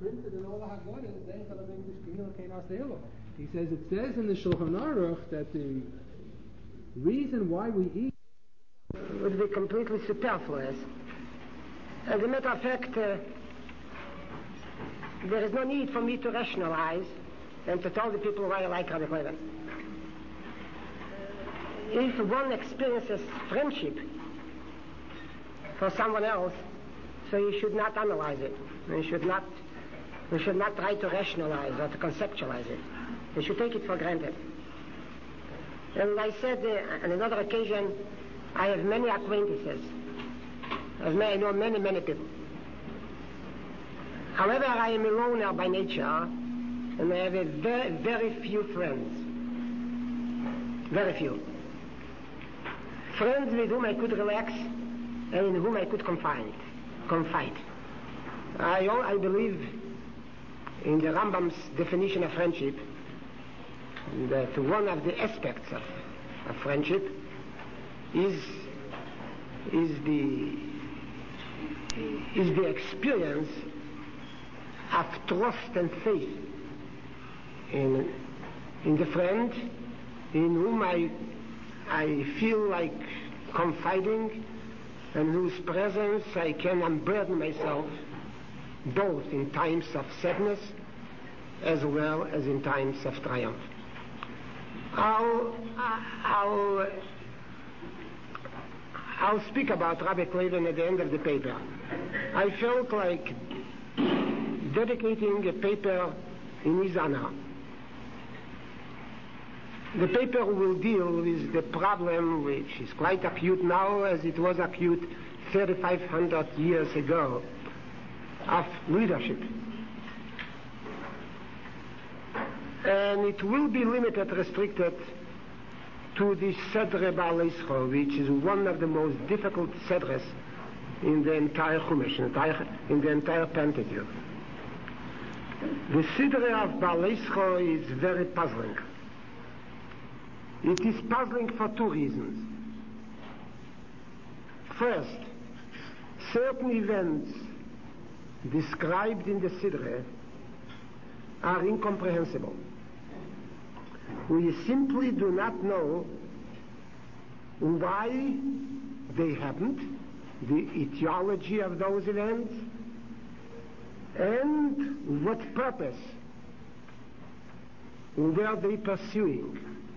printed in all the Haggadahs, then to the English communicate our style. He says, it says in the Shulchan Aruch that the reason why we eat would be completely superfluous. As a matter of fact, there is no need for me to rationalize and to tell the people why I like Rabbi Clavin. If one experiences friendship for someone else, so you should not analyze it. You should not try to rationalize or to conceptualize it. You should take it for granted. And I said on another occasion, I have many acquaintances. I know many, many people. However, I am a loner by nature, and I have a very, very few friends. Very few. Friends with whom I could relax and in whom I could confide. I believe in the Rambam's definition of friendship that one of the aspects of friendship is the experience of trust and faith in the friend in whom I feel like confiding and whose presence I can unburden myself both in times of sadness as well as in times of triumph. I'll speak about Rabbi Clavin at the end of the paper. I felt like dedicating a paper in his honor. The paper will deal with the problem which is quite acute now as it was acute 3,500 years ago of leadership. And it will be restricted to the Sedre Ba'al Yisro, which is one of the most difficult Sedres in the entire Chumash, in the entire Pentateuch. The Sidre of Ba'al Yisro is very puzzling. It is puzzling for two reasons. First, certain events described in the Sidre are incomprehensible. We simply do not know why they happened, the etiology of those events, and what purpose were they pursuing.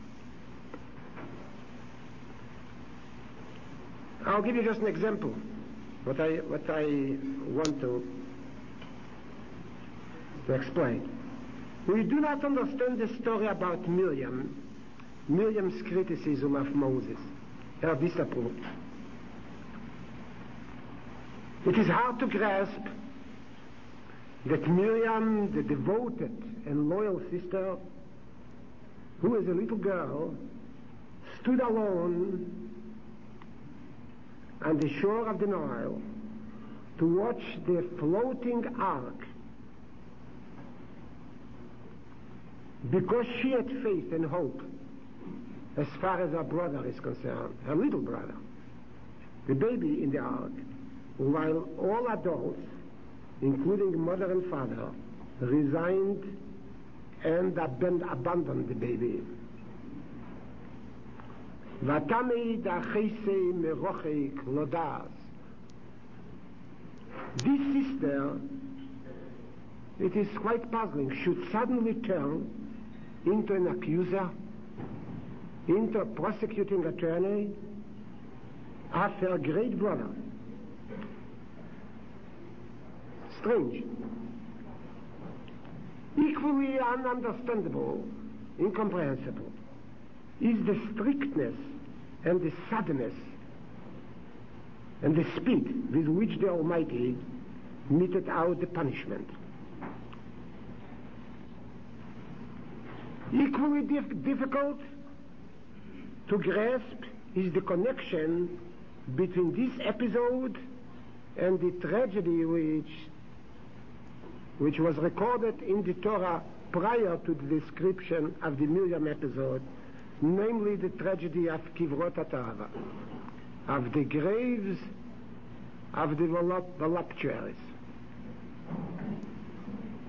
I'll give you just an example, what I want to explain. We do not understand the story about Miriam's criticism of Moses, her disapproval. It is hard to grasp that Miriam, the devoted and loyal sister, who as a little girl stood alone on the shore of the Nile to watch the floating ark, because she had faith and hope as far as her brother is concerned, her little brother, the baby in the ark, while all adults, including mother and father, resigned and abandoned the baby. This sister, it is quite puzzling, should suddenly turn into an accuser, into a prosecuting attorney of her great brother. Strange. Equally ununderstandable, incomprehensible, is the strictness and the suddenness and the speed with which the Almighty meted out the punishment. Equally difficult to grasp is the connection between this episode and the tragedy which was recorded in the Torah prior to the description of the Miriam episode, namely the tragedy of Kivrot HaTa'ava, of the graves of the voluptuaries.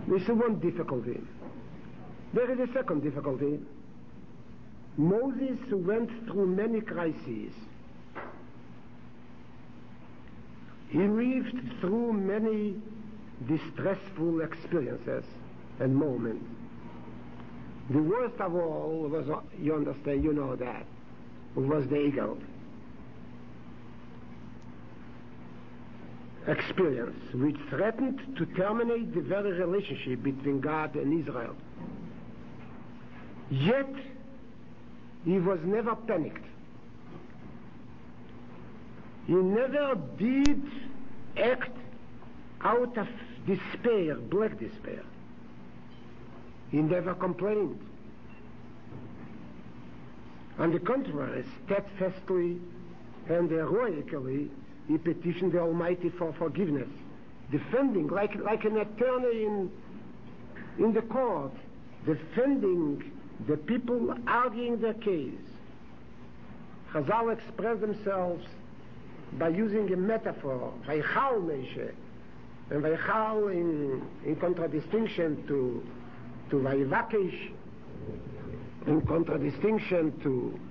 This is one difficulty. There is a second difficulty. Moses went through many crises. He lived through many distressful experiences and moments. The worst of all was, you understand, you know that, was the eagle experience, which threatened to terminate the very relationship between God and Israel. Yet, he was never panicked. He never did act out of despair, black despair. He never complained. On the contrary, steadfastly and heroically, he petitioned the Almighty for forgiveness, defending, like an attorney in the court, defending the people arguing their case. Chazal express themselves by using a metaphor, Vaychal Moshe, and Vaychal in contradistinction to Vayivakesh, in contradistinction to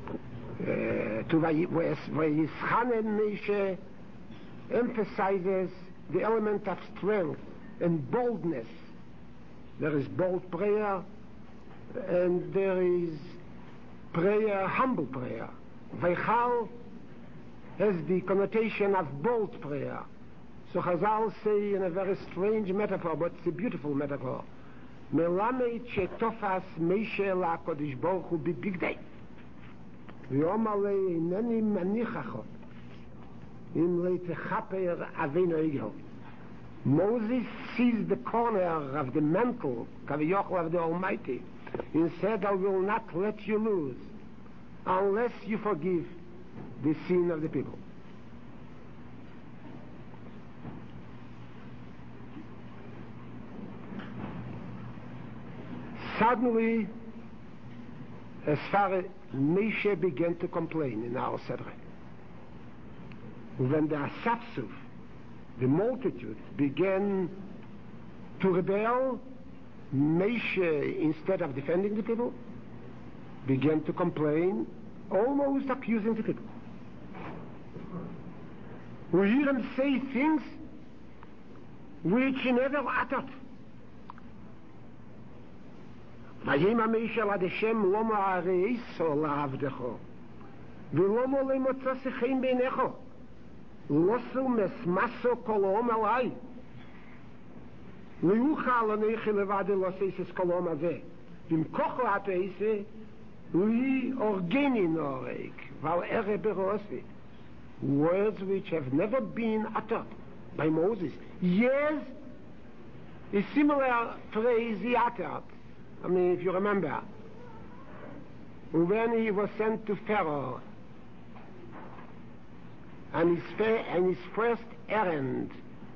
Vayischanen Moshe, emphasizes the element of strength and boldness. There is bold prayer, and there is prayer, humble prayer. Vaychal has the connotation of bold prayer. So Chazal say in a very strange metaphor, but it's a beautiful metaphor. Melamed shetofas Moshe LaKadosh Baruch Hu bibigdei, v'yomar le hineni manichacho im leitechaper avinu egel. Moses seized the corner of the mantle, Kaviyachol of the Almighty, and said, I will not let you lose unless you forgive the sin of the people. Suddenly, as far as Moshe began to complain in our Sedre, when the Asapsuf, the multitude, began to rebel, Moshe, instead of defending the people, began to complain, almost accusing the people. We hear him say things which he never uttered. ויאמר משה אל השם למה הראיסו לעבדך ולמה לא מוצא חן בעיניך לוסו מסמסו כל העם עלי לא יוכל אנכי לבד לעשות כל העם הזה במכוחו התעשה לי אורגני נורק ועל ערב ברוסי. Words which have never been uttered by Moses. Yes, a similar phrase he uttered. I mean, if you remember, when he was sent to Pharaoh, and his first errand,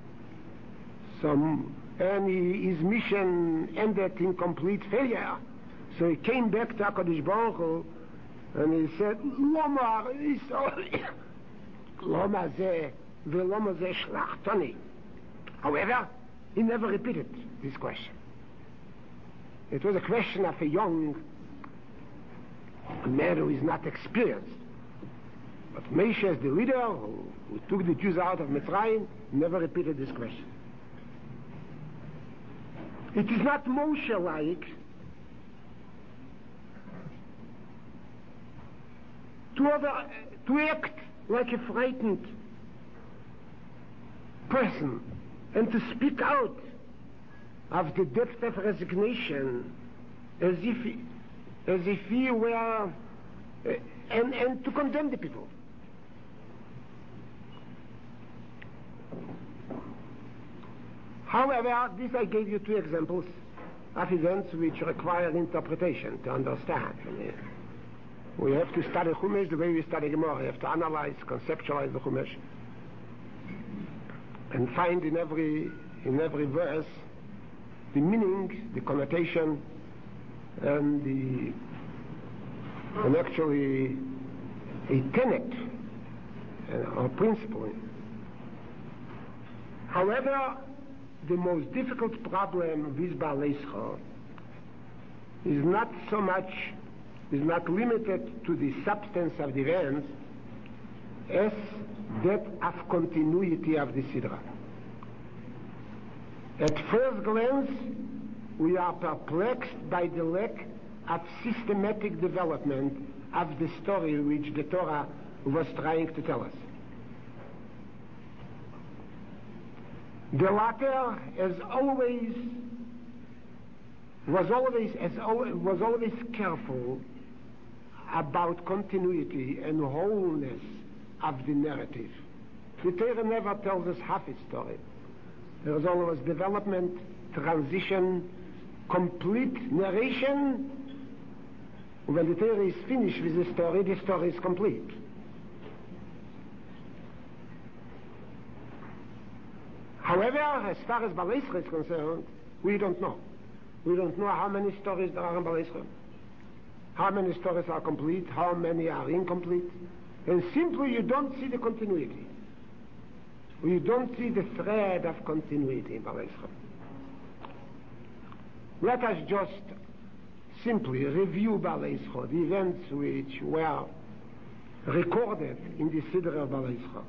his mission ended in complete failure. So he came back to HaKadosh Baruch Hu, and he said, Loma ze v'loma ze shlachtoni. However, he never repeated this question. It was a question of a young man who is not experienced. But Moshe, as the leader who took the Jews out of Mitzrayim, never repeated this question. It is not Moshe-like to act like a frightened person and to speak out of the depth of resignation as if he were and to condemn the people. However, this I gave you two examples of events which require interpretation to understand. We have to study Chumash the way we study Gemara. We have to analyze, conceptualize the Chumash, and find in every verse the meaning, the connotation, and actually a tenet or principle. However, the most difficult problem with Baalei Zechor is not limited to the substance of the events as that of continuity of the Sidra. At first glance, we are perplexed by the lack of systematic development of the story which the Torah was trying to tell us. The latter was always careful about continuity and wholeness of the narrative. The Torah never tells us half its story. There is always development, transition, complete narration. When the Torah is finished with the story is complete. However, as far as Baalei Zechor is concerned, we don't know. We don't know how many stories there are in Baalei Zechor, how many stories are complete, how many are incomplete, and simply you don't see the continuity. You don't see the thread of continuity in Baalei Zechor. Let us just simply review Baalei Zechor, the events which were recorded in the Sidra of Baalei Zechor.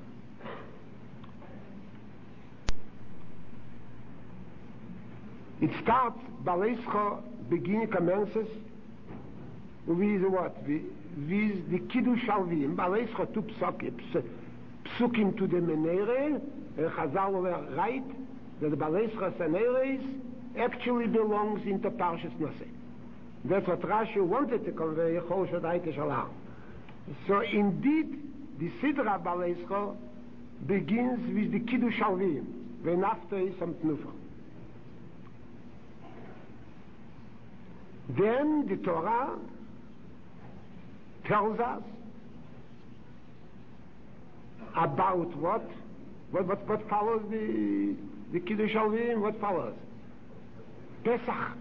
It starts, Baalei Zechor commences with what? With the Kiddush Alvim. Baalei Zechor two psukim to the Menere, and Chazal were right that the Baalei Zechor Seneres actually belongs into Parshas Noseh. That's what Rashi wanted to convey, Chol Shadai Teshalah. So indeed, the Sidra Baalei Zechor begins with the Kiddush Alvim, when after is some Tnufa. Then the Torah tells us about what follows the Kiddush Alvim. What follows? Pesach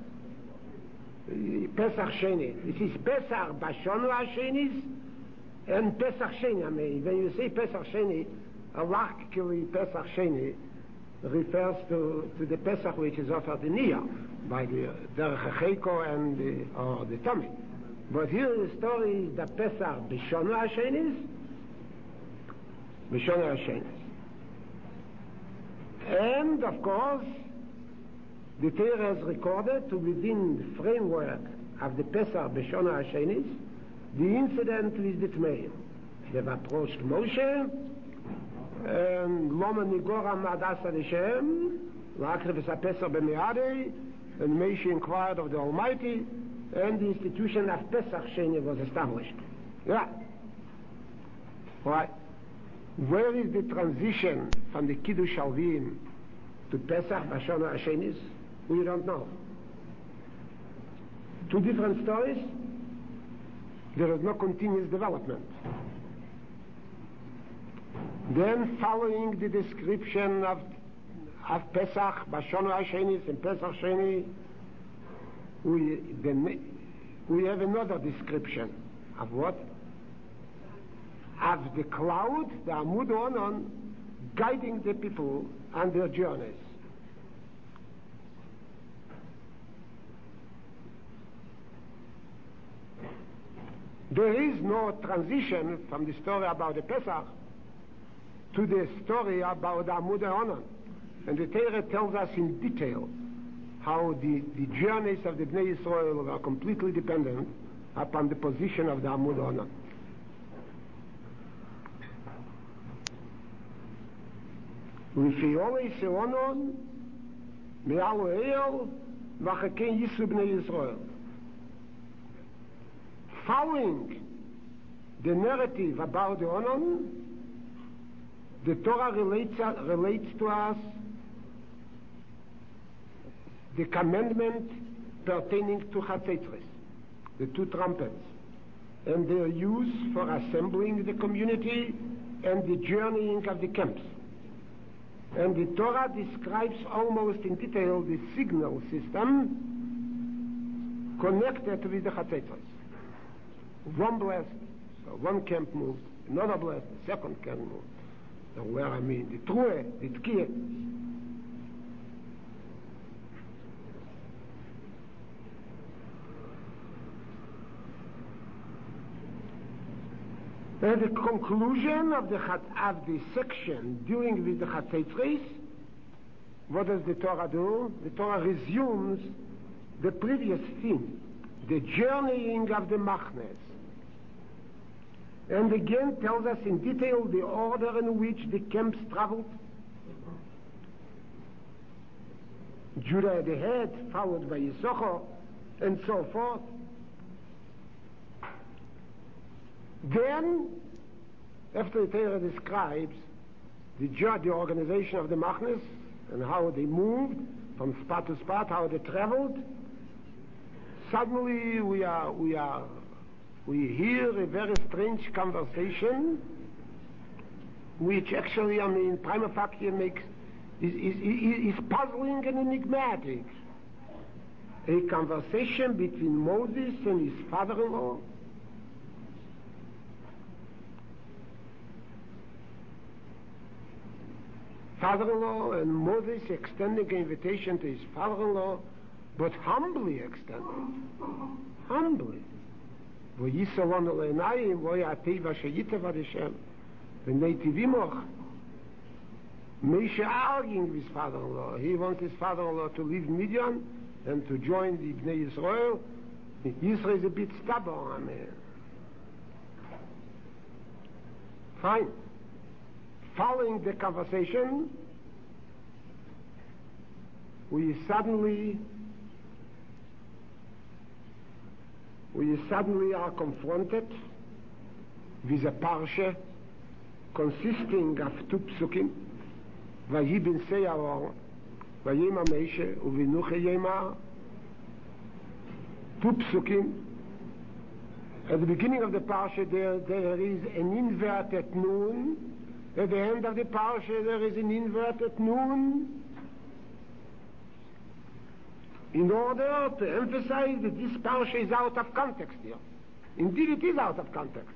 Sheni. It is Pesach Bashonu HaShenis and Pesach Sheni. I mean, when you say Pesach Sheni, logically Pesach Sheni refers to the Pesach which is offered in Iyar by the Derech HaCheiko and the Tomei. But here the story is the Pesach Bashonu HaShenis, Bashonu HaShenis. And of course, the Torah has recorded to within the framework of the Pesach Bashonu HaShenis the incident with the Tmeim. They've approached Moshe and Loma Nigora Madasa Hashem, L'Akrivus HaPesach B'Me'adei, and Moshe inquired of the Almighty, and the institution of Pesach Sheni was established. Yeah. Right. Where is the transition from the Kiddush Alvim to Pesach Bashonu HaShenis? We don't know. Two different stories. There is no continuous development. Then, following the description of Pesach Bashonu HaShenis and Pesach Sheni, we have another description of what? Of the cloud, the Amud Onon, guiding the people on their journeys. There is no transition from the story about the Pesach to the story about the Amud Onon. And the Torah tells us in detail how the journeys of the Bnei Yisrael are completely dependent upon the position of the Amud Onon. L'Fiolei Seonon Me'al Eil V'Chaken Yisru Bnei Yisrael. Following the narrative about the Onon, the Torah relates to us the commandment pertaining to Chatzetzres, the two trumpets, and their use for assembling the community and the journeying of the camps. And the Torah describes almost in detail the signal system connected with the Chatzetzres. One blast, so one camp moved, another blast, the second camp moved. So where the Truhe, the Tkiyah. And the conclusion of the section dealing with the Chatzetzres, what does the Torah do? The Torah resumes the previous theme, the journeying of the Machnes. And again tells us in detail the order in which the camps traveled. Judah at the head, followed by Yisachar, and so forth. Then, after the Torah describes the organization of the Machnes and how they moved from spot to spot, how they traveled, suddenly we hear a very strange conversation, which actually, prima facie is puzzling and enigmatic. A conversation between Moses and his father-in-law. Father-in-law and Moses extending an invitation to his father-in-law, but humbly extending. Humbly. V'yisalon eleinayim v'yatei v'shayitev ad Hashem v'neitivimoch. Moshe arguing with his father-in-law. He wants his father-in-law to leave Midian and to join the Bnei Yisrael. Yisrael is a bit stubborn. Fine. Following the conversation, we suddenly are confronted with a parsha consisting of two psukim, Vayi ben Seyaor, Vayema Moshe, Uvinuche Yemar. Two psukim. At the beginning of the parsha there is an inverted nun. At the end of the parsha there is an inverted nun, in order to emphasize that this parsha is out of context here. Indeed it is out of context.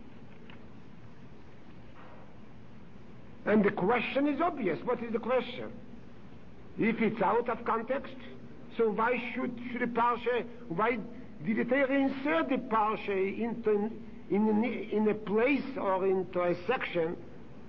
And the question is obvious. What is the question? If it's out of context, so why should the parsha, why did the Torah insert the parsha in a place or into a section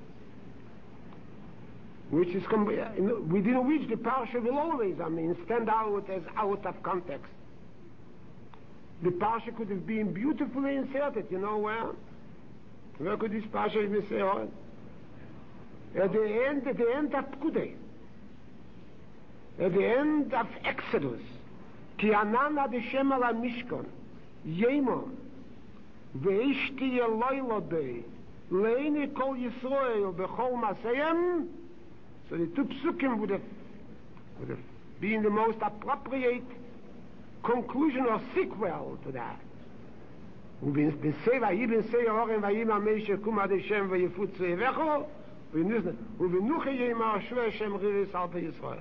which is within which the parsha will always, stand out as out of context? The parsha could have been beautifully inserted, you know where? Where could this parsha be inserted? At the end of Pkudei, at the end of Exodus, Ki anan ad Hashem al Mishkan, Yemon, ve'ishti Eloi lodei, leini kol Yisrael bechol masayim. So the two psukim would have been the most appropriate conclusion or sequel to that. Vayi ben Seyaor vayima Moshe kum ad Hashem vayifutz evecho uvinuche yemar shvei Hashem rivis al Yisrael.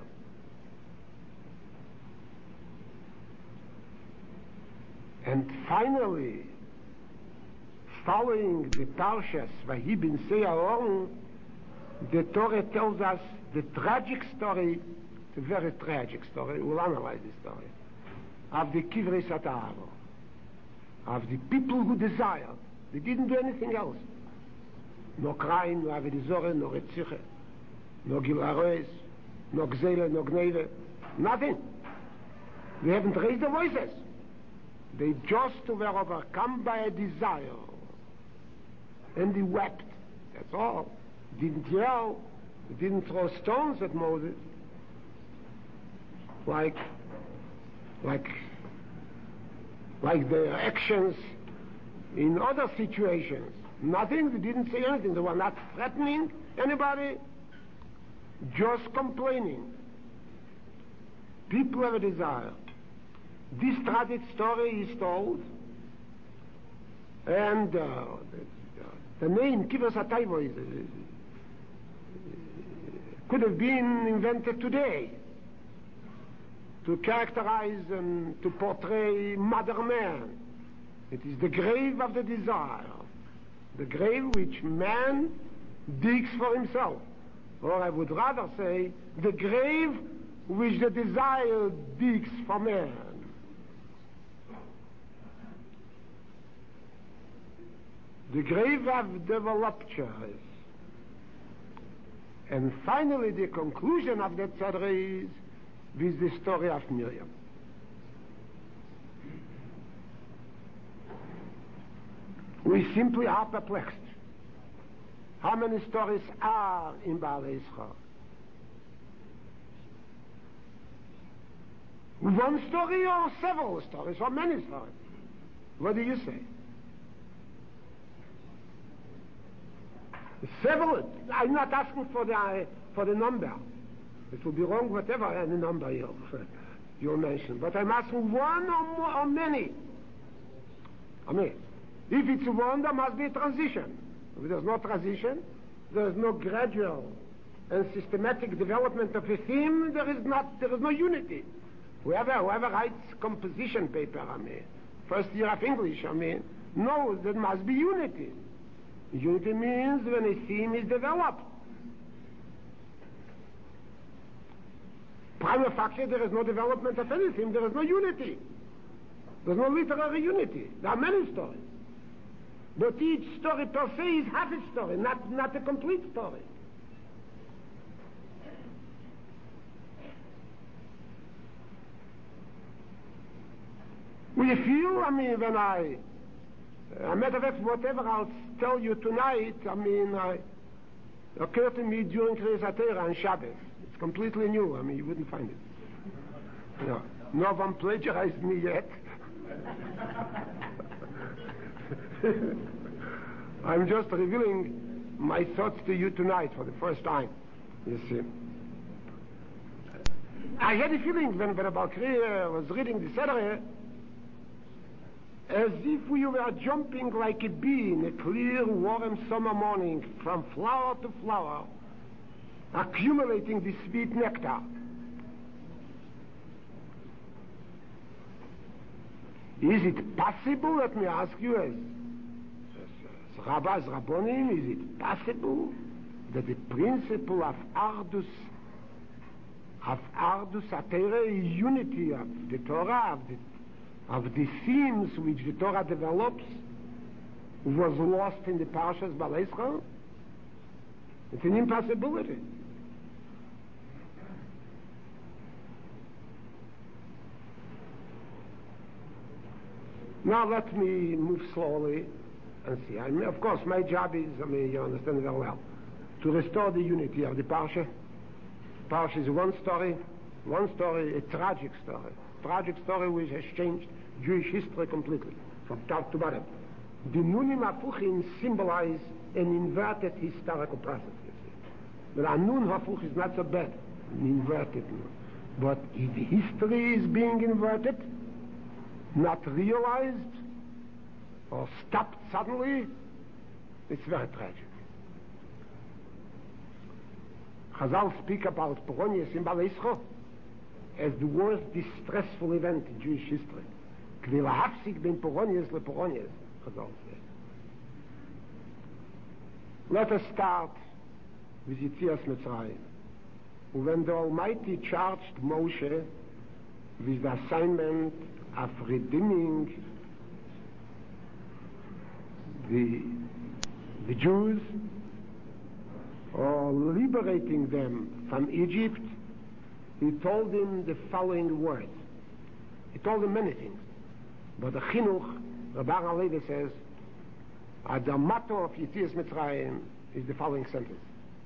And finally, following the Parshas Vayi ben Seyaor, the Torah tells us the tragic story, a very tragic story, we'll analyze this story, of the Kivrei Sataro, of the people who desired. They didn't do anything else. No crime, no avedizore, no retziche, no gilaroes, no gzele, no gneve, nothing. They haven't raised their voices. They just were overcome by a desire. And they wept. That's all. Didn't yell, didn't throw stones at Moses, like their actions in other situations. Nothing, they didn't say anything. They were not threatening anybody, just complaining. People have a desire. This tragic story is told, and the name Kivrei Sataro could have been invented today to characterize and to portray modern man. It is the grave of the desire, the grave which man digs for himself, or I would rather say the grave which the desire digs for man. the grave of developers. And finally, the conclusion of that tzadra is with the story of Miriam. We simply are perplexed. How many stories are in Baalei Yisrael? One story or several stories or many stories? What do you say? Several. I'm not asking for the number. It would be wrong whatever any number you mention. But I'm asking one or more or many. I mean, if it's one, there must be a transition. If there's no transition, there is no gradual and systematic development of a theme, there is no unity. Whoever writes composition paper, first year of English, knows there must be unity. Unity means when a theme is developed. Prima facie, there is no development of anything, there is no unity. There's no literary unity. There are many stories. But each story per se is half a story, not a complete story. We feel, when a matter of fact, whatever I'll tell you tonight, occurred to me during Kriyas HaTorah on Shabbos. It's completely new. You wouldn't find it. No one plagiarized me yet. I'm just revealing my thoughts to you tonight for the first time. You see. I had a feeling when Rabbi Kriya was reading the Seder, as if we were jumping like a bee in a clear, warm summer morning from flower to flower, accumulating the sweet nectar. Is it possible, let me ask you, as Rabbis, Rabbonim, is it possible that the principle of Ardus HaTorah, unity of the Torah, of the themes which the Torah develops, was lost in the Parshas Baalei Yisrael? It's an impossibility. Now let me move slowly and see. Of course, my job is, you understand very well, to restore the unity of the Parsha. Parsha is one story, a tragic story which has changed Jewish history completely, from top to bottom. The Nunim Hafuchim symbolize an inverted historical process, you see. The Nun Hafuch is not so bad, an inverted Nun. But if history is being inverted, not realized, or stopped suddenly, it's very tragic. Chazal speak about Poronius in Baalei Yisrael as the worst distressful event in Jewish history. K'vei lahafsik ben Poronius lePoronius, Chazal says. Let us start with Yetzias Mitzrayim. When the Almighty charged Moshe with the assignment of redeeming the Jews, or liberating them from Egypt, he told him the following words. He told him many things, but the Chinuch, Rabbi Alevi says, the motto of Yetzias Mitzrayim is the following sentence.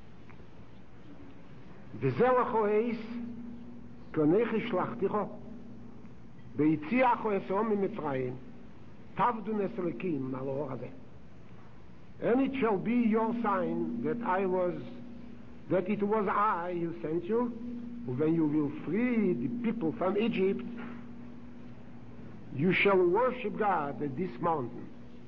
V'zelecho eis konechi shlachticho v'yitziacho esom miMitzrayim tavdu neselikim al hor hazeh. And it shall be your sign that it was I who sent you. When you will free the people from Egypt, you shall worship God at this mountain.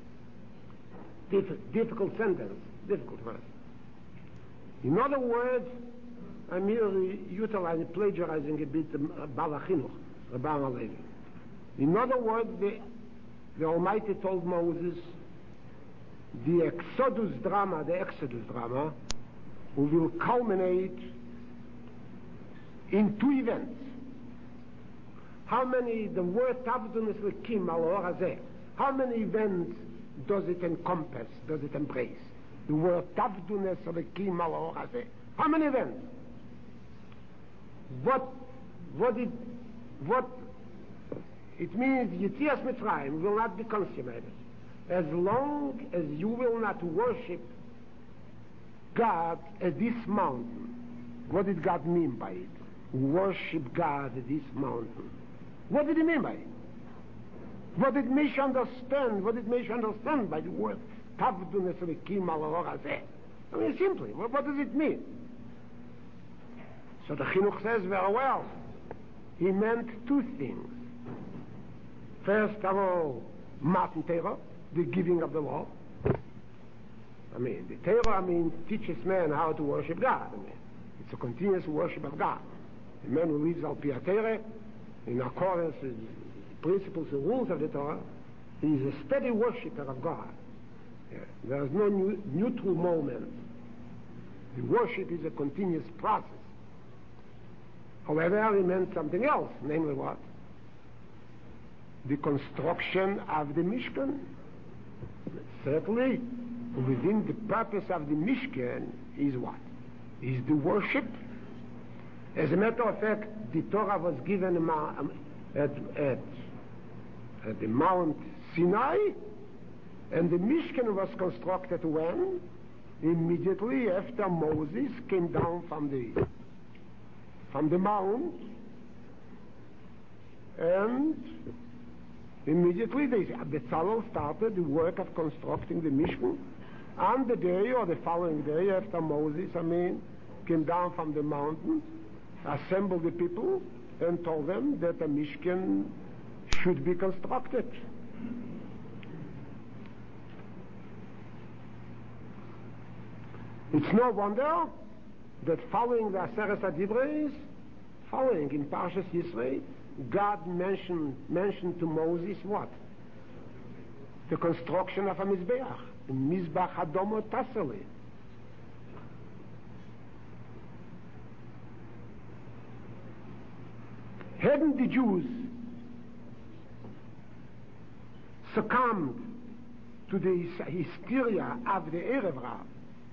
Difficult sentence, difficult verse. In other words, I'm merely plagiarizing a bit Baal HaChinuch, Rabbi Alevi. In other words, the Almighty told Moses, the Exodus drama, will culminate in two events. How many, the word Tavdun Eslekim al Hor Hazeh, how many events does it encompass, does it embrace? The word Tavdunes Elokim al Ha'or Hazeh. How many events? What it means Yetzias Mitzrayim will not be consummated as long as you will not worship God at this mountain. What did God mean by it? Worship God at this mountain. What did he mean by it? What did Moshe understand? What did Moshe understand by the word Tavdunes Elokim al Ha'or Hazeh? I mean, simply, what does it mean? So the Chinuch says very well. He meant two things. First of all, Matan Torah, the giving of the law. I mean, the Torah, teaches man how to worship God. It's a continuous worship of God. The man who lives al pi Torah, in accordance with the principles and rules of the Torah, he is a steady worshiper of God. Yeah. There is no neutral moment. The worship is a continuous process. However, he meant something else, namely what? The construction of the Mishkan. Certainly, within the purpose of the Mishkan is what? Is the worship. As a matter of fact, the Torah was given at the Mount Sinai, and the Mishkan was constructed when? Immediately after Moses came down from the mount, and immediately the Betzalel started the work of constructing the Mishkan. On the day or the following day after Moses, came down from the mountain, assembled the people, and told them that the Mishkan should be constructed. It's no wonder that following the Aseret HaDibros, following in Parshas Yisro, God mentioned to Moses what? The construction of a Mizbeach. Mizbach Adomo Taseli. Hadn't the Jews succumbed to the hysteria of the Erev Rav,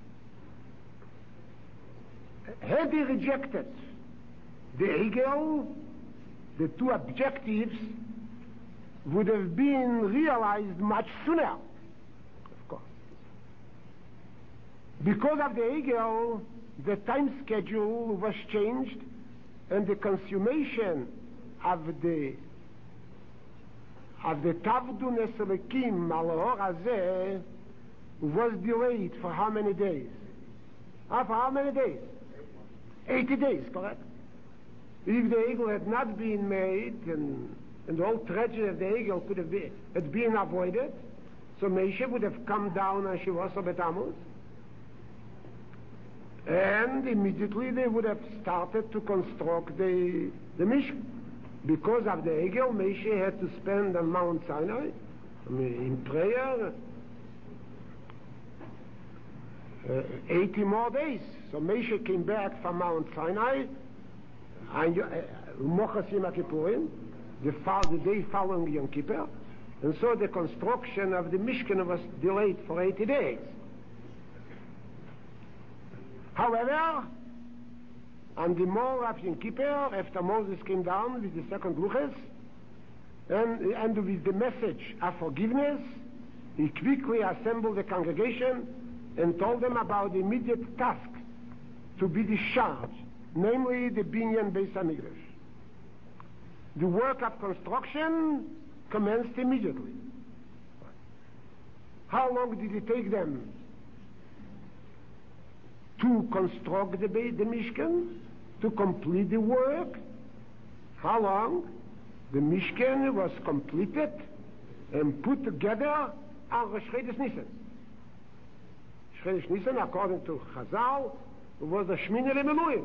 had they rejected the Egel, the two objectives would have been realized much sooner, of course. Because of the Egel, the time schedule was changed, and the consummation of the Tavdunes Elokim al Ha'or Hazeh was delayed for how many days? For how many days? 80 days, correct? If the Egel had not been made, and the whole tragedy of the Egel had been avoided, so Moshe would have come down on Shavuos B'Tammuz, and immediately they would have started to construct the Mishkan. Because of the Egel, Moshe had to spend on Mount Sinai in prayer 80 more days. So Moshe came back from Mount Sinai Mochas Yom Kippurim, the day following Yom Kippur, and so the construction of the Mishkan was delayed for 80 days. However, on the morning of Yom Kippur, after Moses came down with the second Luchas, and with the message of forgiveness, he quickly assembled the congregation and told them about the immediate task to be discharged, namely the Binyan Beis HaMikdash. The work of construction commenced immediately. How long did it take them to construct the Mishkan, to complete the work? How long? The Mishkan was completed and put together on Rosh Chodesh Nisan. Rosh Chodesh Nisan, according to Chazal, was the Shmini Le'Meluim,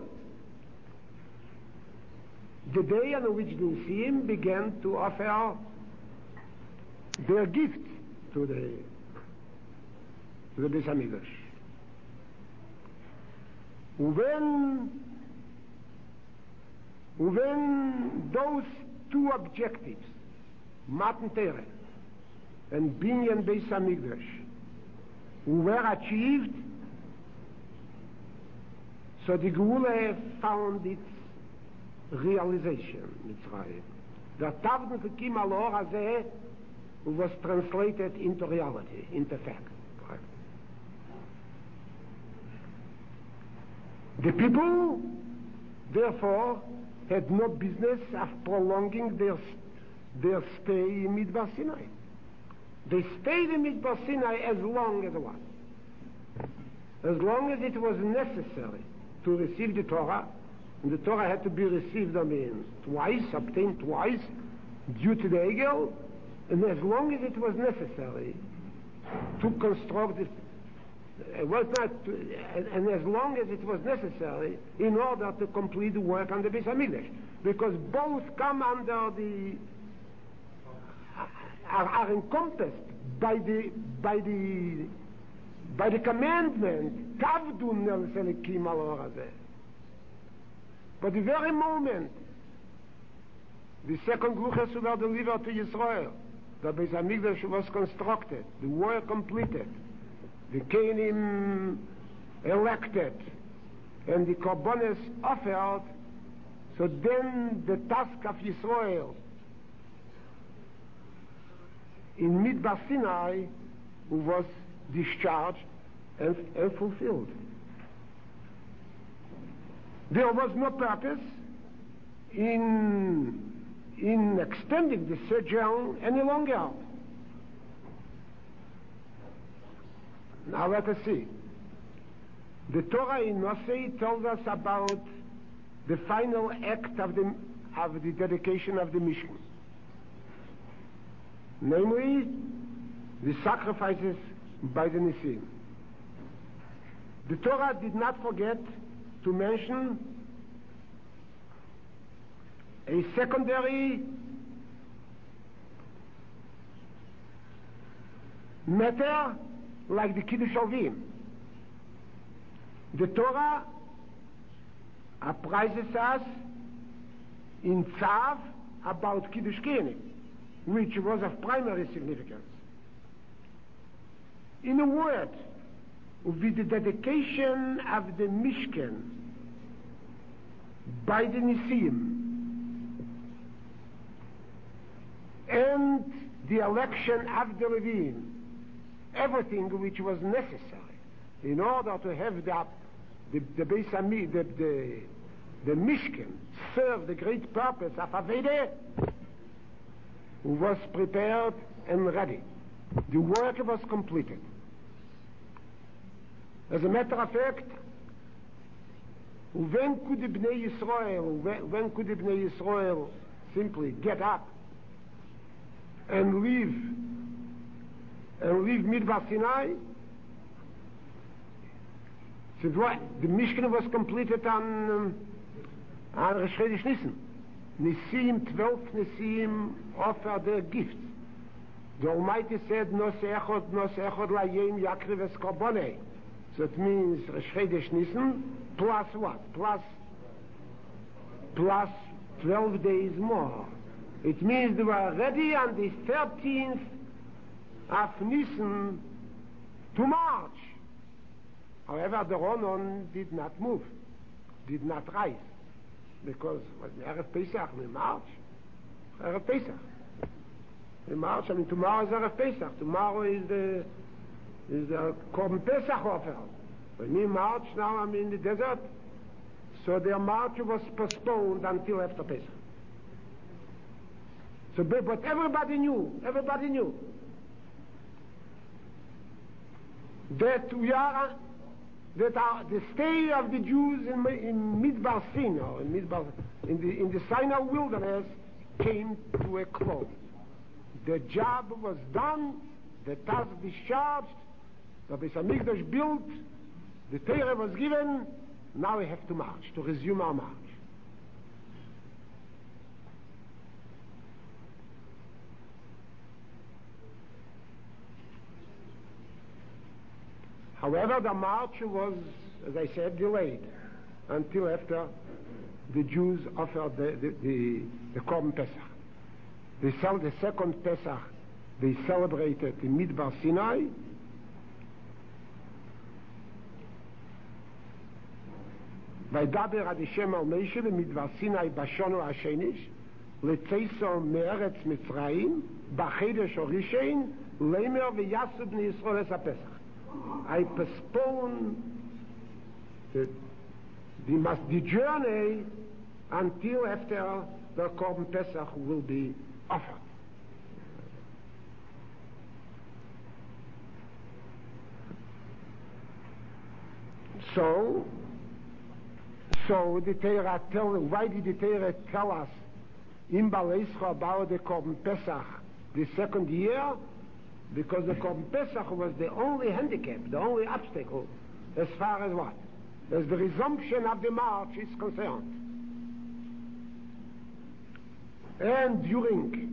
the day on which the Nesiim began to offer their gift to the Beis HaMikdash. When those two objectives, Matan Torah and Binyan Beis HaMikdash were achieved, so the Geula found its realization, Mitzrayim. The Tavne V'kim Al Or Hazeh was translated into reality, into fact. The people, therefore, had no business of prolonging their stay in Midbar Sinai. They stayed in Midbar Sinai as long as it was. As long as it was necessary to receive the Torah, and the Torah had to be received, obtained twice, due to the Egel, and as long as it was necessary to construct it, and as long as it was necessary in order to complete the work on the Beis HaMikdash, because both come under the are encompassed by the commandment Kavdun El Selikim Al Or Hazeh. But the very moment the second Luchos were delivered to Yisrael, the Beis HaMikdash was constructed, the work completed, the Kohanim elected, and the Korbanos offered, so then the task of Yisrael in Midbar Sinai was discharged and fulfilled. There was no purpose in extending the sojourn any longer. Now let us see. The Torah in Nosei tells us about the final act of the dedication of the Mishkan. Namely, the sacrifices by the Nisim. The Torah did not forget to mention a secondary matter like the Kiddush Ovim. The Torah apprises us in Tzav about Kiddush Kohanim, which was of primary significance. In a word, with the dedication of the Mishkan by the Nisim and the election of the Levim, everything which was necessary in order to have the Beis HaMikdash, the Mishkan serve the great purpose of Aveda, was prepared and ready. The work was completed. As a matter of fact, when could the Bnei Yisrael simply get up and leave Midbar Sinai? So the Mishkan was completed on Rosh Chodesh Nisan. Nisim, 12 Nisim offered their gifts. The Almighty said, Nos echod layem yakriv es korbonei. So it means Rosh Chodesh Nisan plus what? Plus 12 days more. It means they were ready on the 13th of Nisan to march. However, the Ronon did not move, did not rise, because Erev Pesach, we march. Erev Pesach. We march, tomorrow is Erev Pesach. Tomorrow is the Korban Pesach offer. When we march, now I'm in the desert, so their march was postponed until after Pesach. So, but everybody knew that the stay of the Jews in Midbar Sinai, in the Sinai wilderness, came to a close. The job was done, the task discharged, the Beis HaMikdash built, the Torah was given. Now we have to march, to resume our march. However, the march was, as I said, delayed until after the Jews offered the Korban Pesach. The second Pesach they celebrated in Midbar Sinai. וידבר עד השם על משה במדבר סיני בשנה השניש לצאתו מארץ מצרים בחודש הראשון לאמר ויעשו בני ישראל את הפסח. I postpone the journey until after the Korban Pesach will be offered. So the Torah why did the Torah tell us in Baleischa about the Korban Pesach the second year? Because the Korban Pesach was the only handicap, the only obstacle as far as what? As the resumption of the march is concerned. And during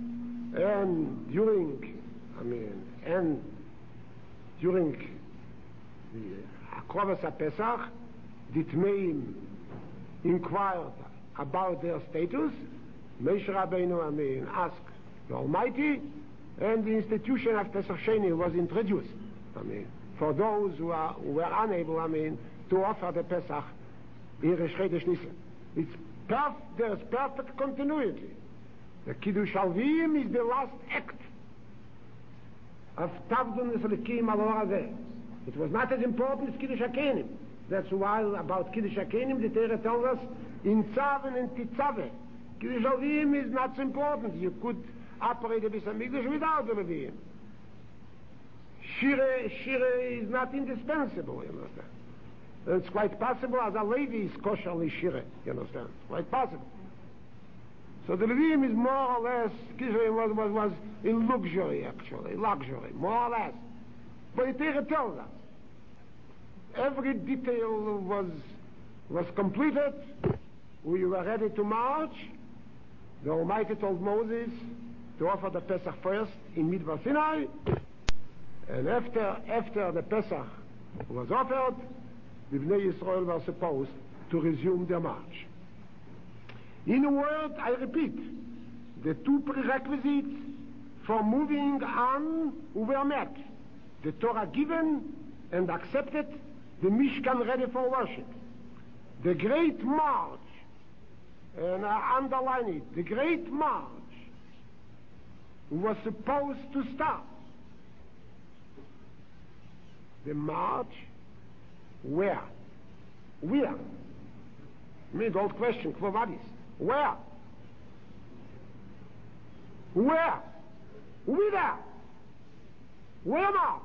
the Akrovas Pesach, the Tmeim inquired about their status. Moshe Rabbeinu, asked the Almighty, and the institution of Pesach Sheni was introduced. For those who were unable, to offer the Pesach in Rosh Chodesh Nisan. There's perfect continuity. The Kiddush Alvim is the last act of Tavdun Eselikim al Hazeh. It was not as important as Kiddush HaKenim. That's why about Kiddush HaKenim the Torah tells us in Tzaven and Titzaveh. Kiddush Alvim is not so important. You could operate a Beis HaMikdash without the Levim. Shire is not indispensable, you understand. It's quite possible as a Levi is kosherly Shire, you understand. It's quite possible. So the Levim is more or less, Kiddush was in luxury actually, more or less. But the Torah tells us every detail was completed. We were ready to march. The Almighty told Moses to offer the Pesach first in Midbar Sinai, and after the Pesach was offered, the Bnei Yisrael were supposed to resume their march. In a word, I repeat, the two prerequisites for moving on were met. The Torah given and accepted, the Mishkan ready for worship. The great march, and I underline it, the great march was supposed to start. The march, where? Where? The old question, Kvo Vadis. Where? Where? Whither? Where march?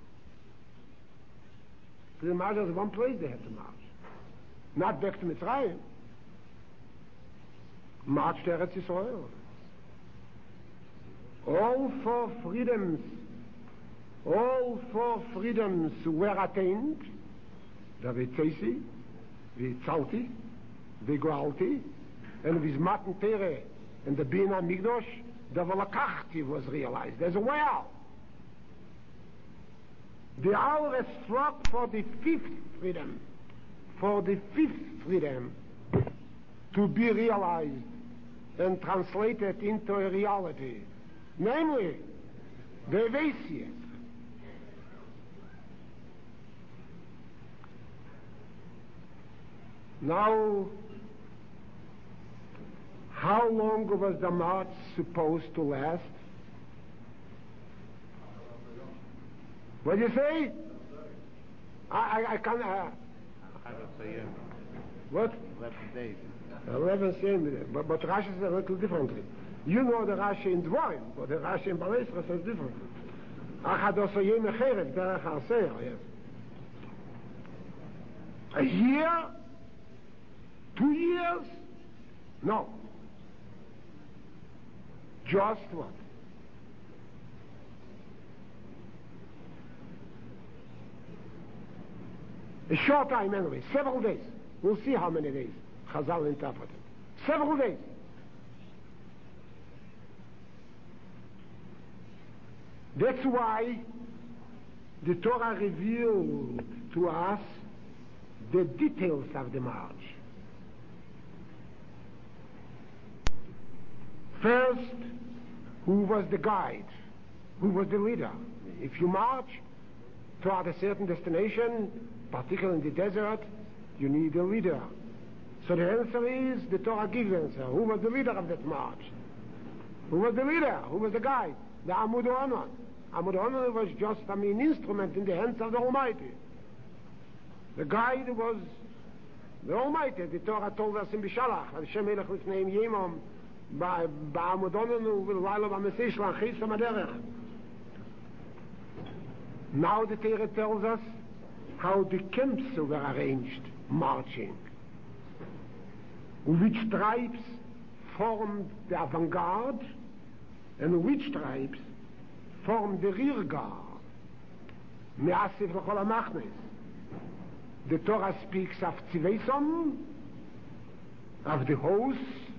The march was one place they had to march. Not back to Mitzrayim. March to Eretz Yisrael. All four freedoms were attained. The Vitzesi, Vitzalti, Vigwalti, and with Matan Tere and the Bina Migdosh, the Volakachti was realized as well. The hour has struck for the fifth freedom, to be realized and translated into a reality, namely the Evesia. Now, how long was the march supposed to last? What do you say? I can't. What? 11 days. 11 days. But Rashi is a little differently. You know the Rashi in Dvorim, but the Rashi in Baleischa is different. Yes. A year? 2 years? No. Just what? A short time anyway, several days. We'll see how many days Chazal interpreted. Several days. That's why the Torah revealed to us the details of the march. First, who was the guide? who was the leader? If you march toward a certain destination, particularly in the desert, you need a leader. So the answer is, the Torah gives the answer. Who was the leader of that march? Who was the leader? Who was the guide? The Amud Onan. Amud Onan was just, instrument in the hands of the Almighty. The guide was the Almighty. The Torah told us in Bishalach, Hashem Melech Lifnei Yemom, Ba'amud Onan u'Lailo b'Mesei Shlan Chesam Aderech. Now the Torah tells us how the camps were arranged, marching. Which tribes formed the avant-garde, and which tribes formed the rear guard. Me'asif l'chol ha'machnes. The Torah speaks of Tzivesom, of the hosts,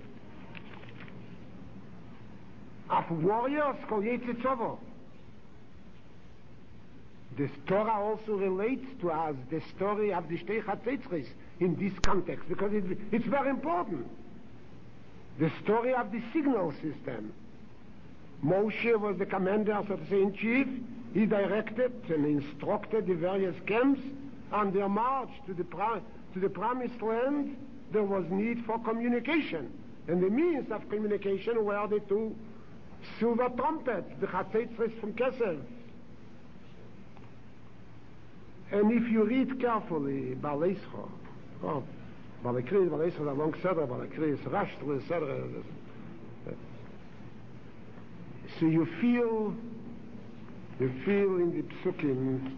of warriors, Kol Yetzi Tzovo. The Torah also relates to us the story of the Shtei Chatzitzris in this context, because it's very important. The story of the signal system. Moshe was the commander, so to say, in chief. He directed and instructed the various camps on their march to the promised land. There was need for communication, and the means of communication were the two silver trumpets, the Chatzitzris from Kesef. And if you read carefully Baleischa, Balekri, Baleischa is a long Seder, Balekri is Rashtri, Seder. So you feel in the Psukim,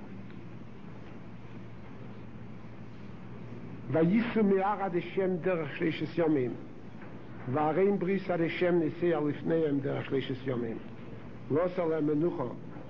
Vayisu me'ara d'Hashem derech shleishes yomim, va'arein bris ad Hashem nisei alifneihem derech shleishes yomim, lo salem menucha.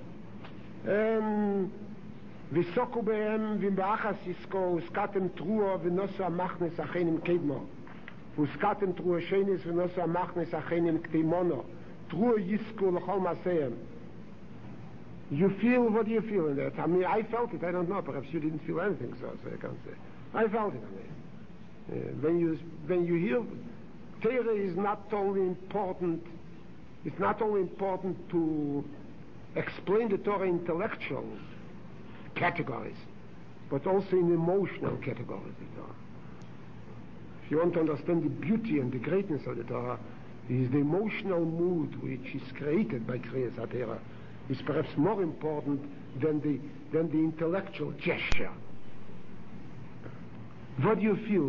V'soku behem v'imbeachas yisko uskatem truo v'nosu amachnes achenim kedmo, uskatem truo shenis v'nosu amachnes achenim ktimono, truo yisko l'chol masehem. You feel, what do you feel in that? I felt it, I don't know, perhaps you didn't feel anything, so I can't say. I felt it. When you hear, Torah is not only important, it's not only important to explain the Torah intellectual categories, but also in emotional categories. The Torah. If you want to understand the beauty and the greatness of the Torah, is the emotional mood which is created by Kriyas HaTorah is perhaps more important than the intellectual gesture. What do you feel?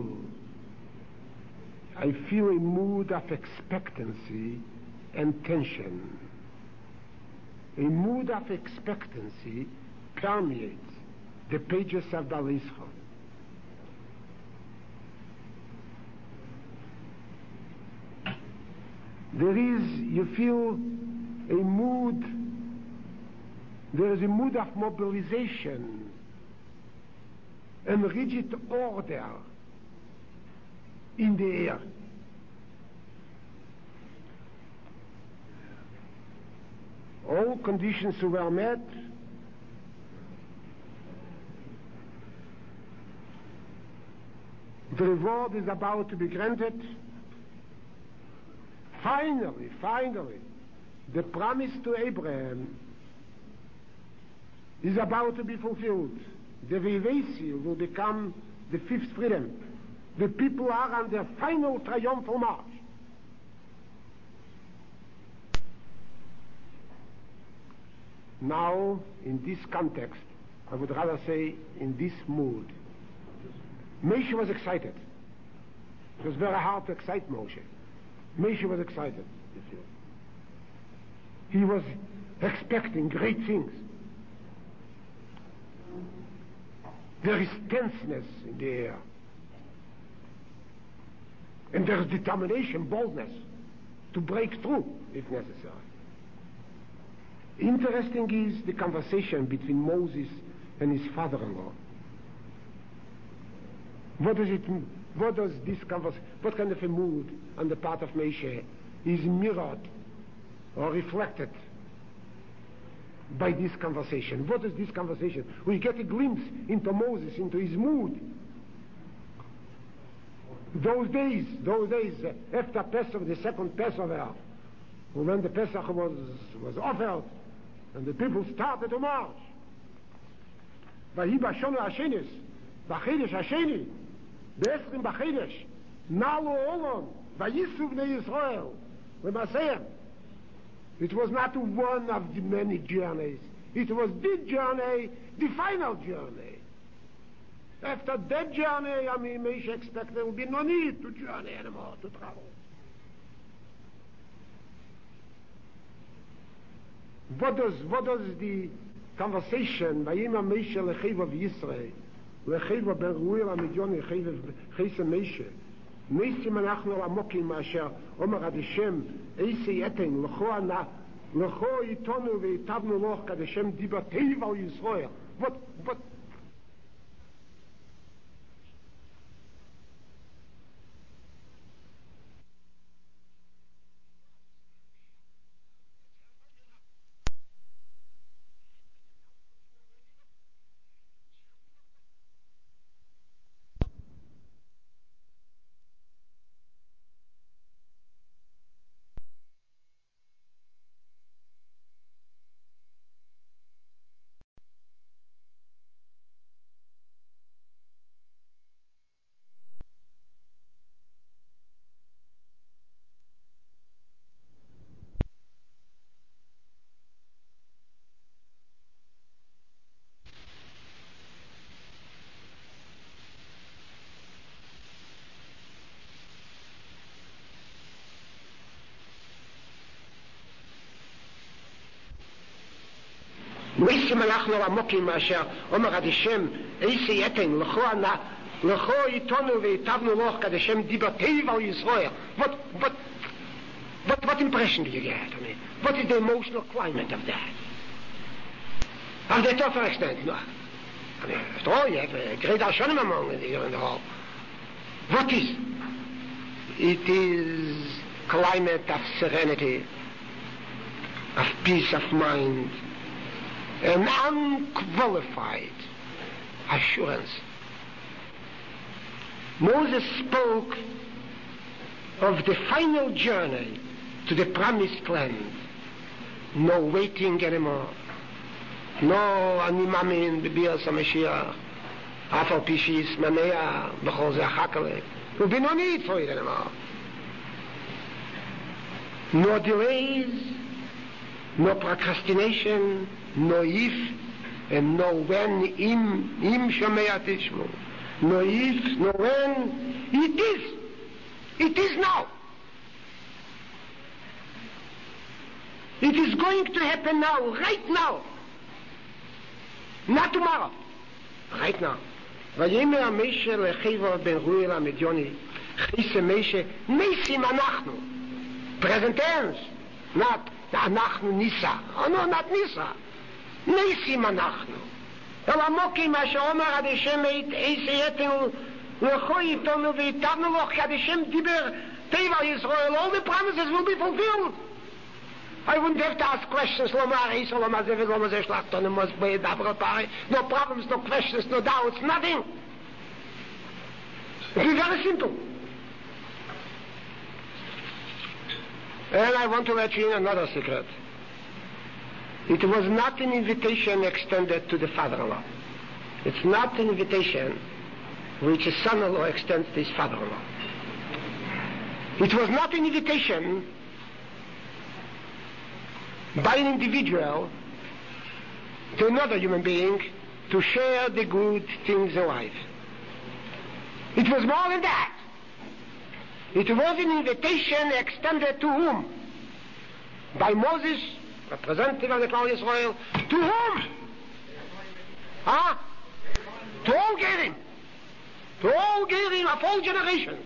I feel a mood of expectancy and tension. A mood of expectancy permeates the pages of Baleischa. You feel a mood, there is a mood of mobilization and rigid order in the air. All conditions were met. The reward is about to be granted. Finally, the promise to Abraham is about to be fulfilled. The Vivesi will become the fifth freedom. The people are on their final triumphal march. Now, in this context, I would rather say in this mood, Moshe was excited. It was very hard to excite Moshe. Moshe was excited. He was expecting great things. There is tenseness in the air. And there is determination, boldness, to break through if necessary. Interesting is the conversation between Moses and his father-in-law. What does this conversation, what kind of a mood on the part of Moshe is mirrored or reflected by this conversation? What is this conversation? We get a glimpse into Moses, into his mood. Those days, after Pesach, the second Passover, when the Pesach was offered, And the people started to march. ויהי בשנה השנס, בחודש השני, ב-20 בחודש, נעלו עולם, וייסעו בני ישראל, למעשיהם. It was not one of the many journeys. It was the journey, the final journey. After that journey, I mean, Moshe expected there will be no need to journey anymore, to travel. What does the conversation Vayima Moshe lecheva v'Yisrael lecheva ben Ruel Amidyon lecheva Moshe Meisim anachnu amokim asher Omer ad Hashem eisi eten lecho yitonu v'yitabnu loch kad Hashem diba teiv al Yisrael. What Meisim anachnu amokim asher Omer ad Hashem eisi eten lecho yitonu v'yitabnu loch kad Hashem diba teiv al Yisrael. What impression do you get? I mean, what is the emotional climate of that? Of the tougher extent, no? I mean, after all, you have a great Hashanim among you in the hall. What is? It is climate of serenity, of peace of mind, an unqualified assurance. Moses spoke of the final journey to the promised land. No waiting anymore. No animamin b'bias HaMashiach. Afal pishis mamea b'chol ze achakale. There'll be no need for it anymore. No delays, no procrastination, no if and no when. Im shomea tishmu. No if, no when. It is now. It is going to happen now, right now. Not tomorrow. Right now. Vayemer Moshe lecheva ben Ruel Amidyon chise Moshe Meisim anachnu. Present tense. Not anachnu Nisa. Oh no, not Nisa. Meisim anachnu. El amokim asher Omer ad Hashem eisi eten lecho yitonu v'yitabnu loch kad Hashem diber teiv al Yisrael. All the promises will be fulfilled. I wouldn't have to ask questions. No problems, no questions, no doubts, nothing. It is very simple. And I want to let you in another secret. It was not an invitation extended to the father-in-law. It's not an invitation which a son-in-law extends to his father-in-law. It was not an invitation by an individual to another human being to share the good things in life. It was more than that. It was an invitation extended to whom? By Moses, representative of the Klal Yisrael. To whom? To all Gerim. To all Gerim of all generations.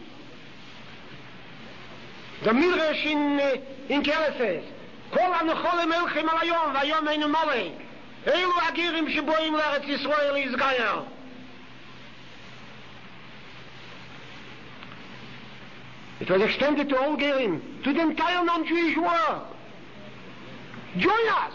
The Midrash in Keres says, כל הנכולים הלכים על היום, והיום היינו מלא. אלו הגירים שבואים לארץ ישראל להסגייר. It was extended to all Gerim, to the entire non-Jewish world. Join us.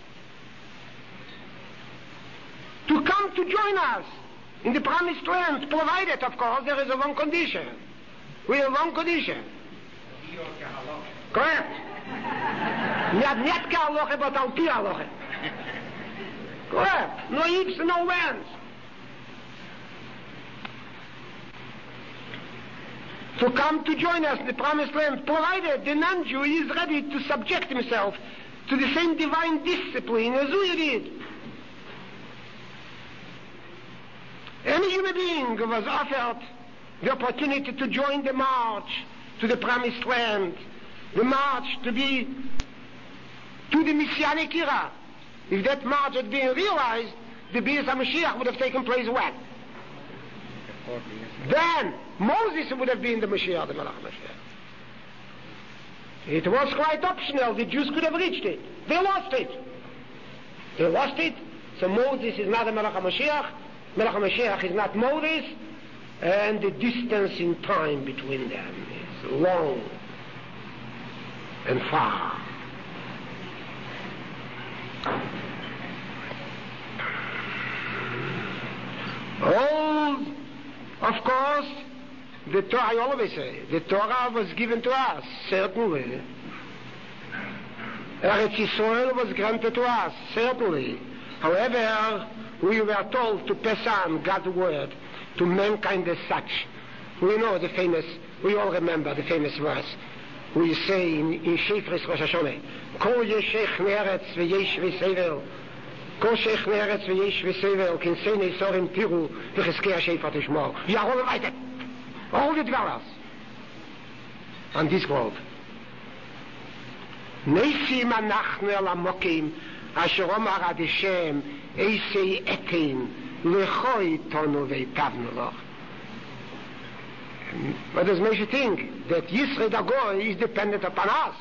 To come to join us in the promised land, provided, of course, there is a one condition. We have one condition. Correct. Not k'aloche, but al pi aloche. No ifs, no whens. To come to join us in the promised land, provided the non-Jew is ready to subject himself to the same divine discipline as we did. Any human being was offered the opportunity to join the march to the promised land, the march to be to the Messianic era. If that march had been realized, the Beis HaMashiach would have taken place when? Then Moses would have been the Mashiach, the Melech HaMashiach. It was quite optional. The Jews could have reached it. They lost it. So Moses is not the Melech HaMashiach. Melech HaMashiach is not Moses. And the distance in time between them is long and far. Of course, the Torah, I always say, the Torah was given to us, certainly. Eretz Yisrael was granted to us, certainly. However, we were told to pass on God's word to mankind as such. We know we all remember the famous verse. We say in Shofar Rosh Hashanah, Kol yeshech ne'eretz v'yesh v'sevel, Kol shech ne'eretz v'yesh v'sevel, kin seinei sorim tiru v'cheskei ha'shofar tishmor. We are all invited, all the dwellers on this world. Neisim anachnu el hamokim asher omar ad Hashem eisei etin lechoi tonu ve'itavnu loch. What does Moshe think? That Yisro the Goy is dependent upon us.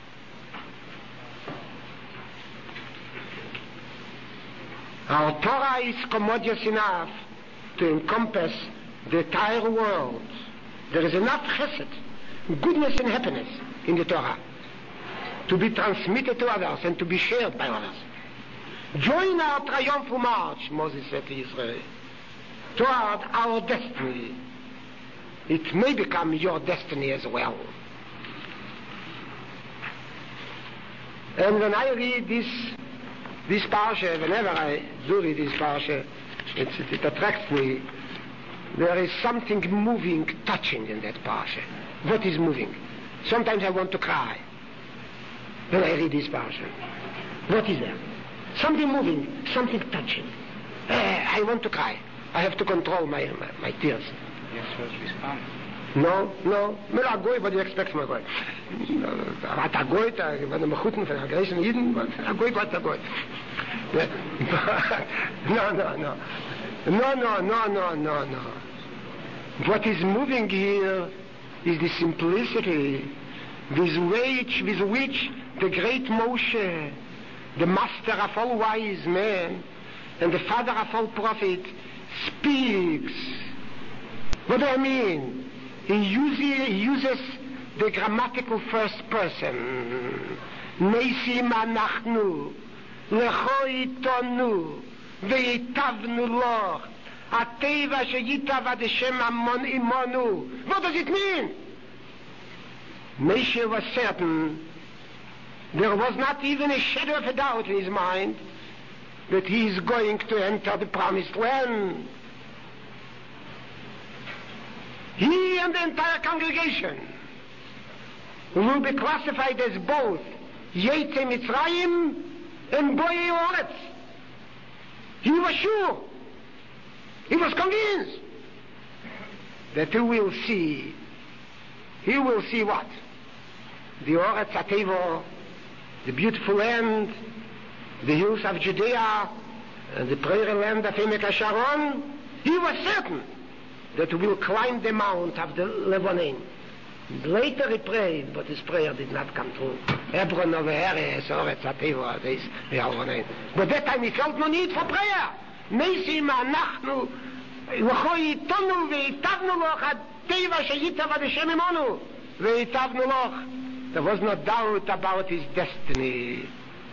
Our Torah is commodious enough to encompass the entire world. There is enough chesed, goodness and happiness in the Torah to be transmitted to others and to be shared by others. Join our triumphal march, Moses said to Israel, toward our destiny. It may become your destiny as well. And when I read this parsha, whenever I do read this parsha, it attracts me. There is something moving, touching in that parsha. What is moving? Sometimes I want to cry when I read this parsha. What is there? Something moving, something touching. I want to cry. I have to control my tears. You're supposed to respond. No. Mir a goy, what do you expect from a goy? Wat a goy, wenn me guten von a Griechen Juden, a goy, what a goy. No. What is moving here is the simplicity with which the great Moshe, the master of all wise men and the father of all prophets, speaks. What do I mean? He uses the grammatical first person. Neisim anachnu, lecho itonu, ve'itavnu loch, ateva sheyitav ad Hashem amon imonu. What does it mean? Moshe was certain, there was not even a shadow of a doubt in his mind, that he is going to enter the promised land. He and the entire congregation will be classified as both Yetzei Mitzrayim and Boyei Oretz. He was sure, he was convinced that he will see what? The Oretz HaTevo, the beautiful land, the hills of Judea, and the prairie land of Emek HaSharon. He was certain that he will climb the mount of the Lebanon. Later he prayed, but his prayer did not come true. Hebron over here, Oretz HaTevo, this Lebanon. But that time he felt no need for prayer. Neisim anachnu, lecho itonu ve'itavnu loch, ateva sheyitav ad Hashem imonu, ve'itavnu loch. There was no doubt about his destiny.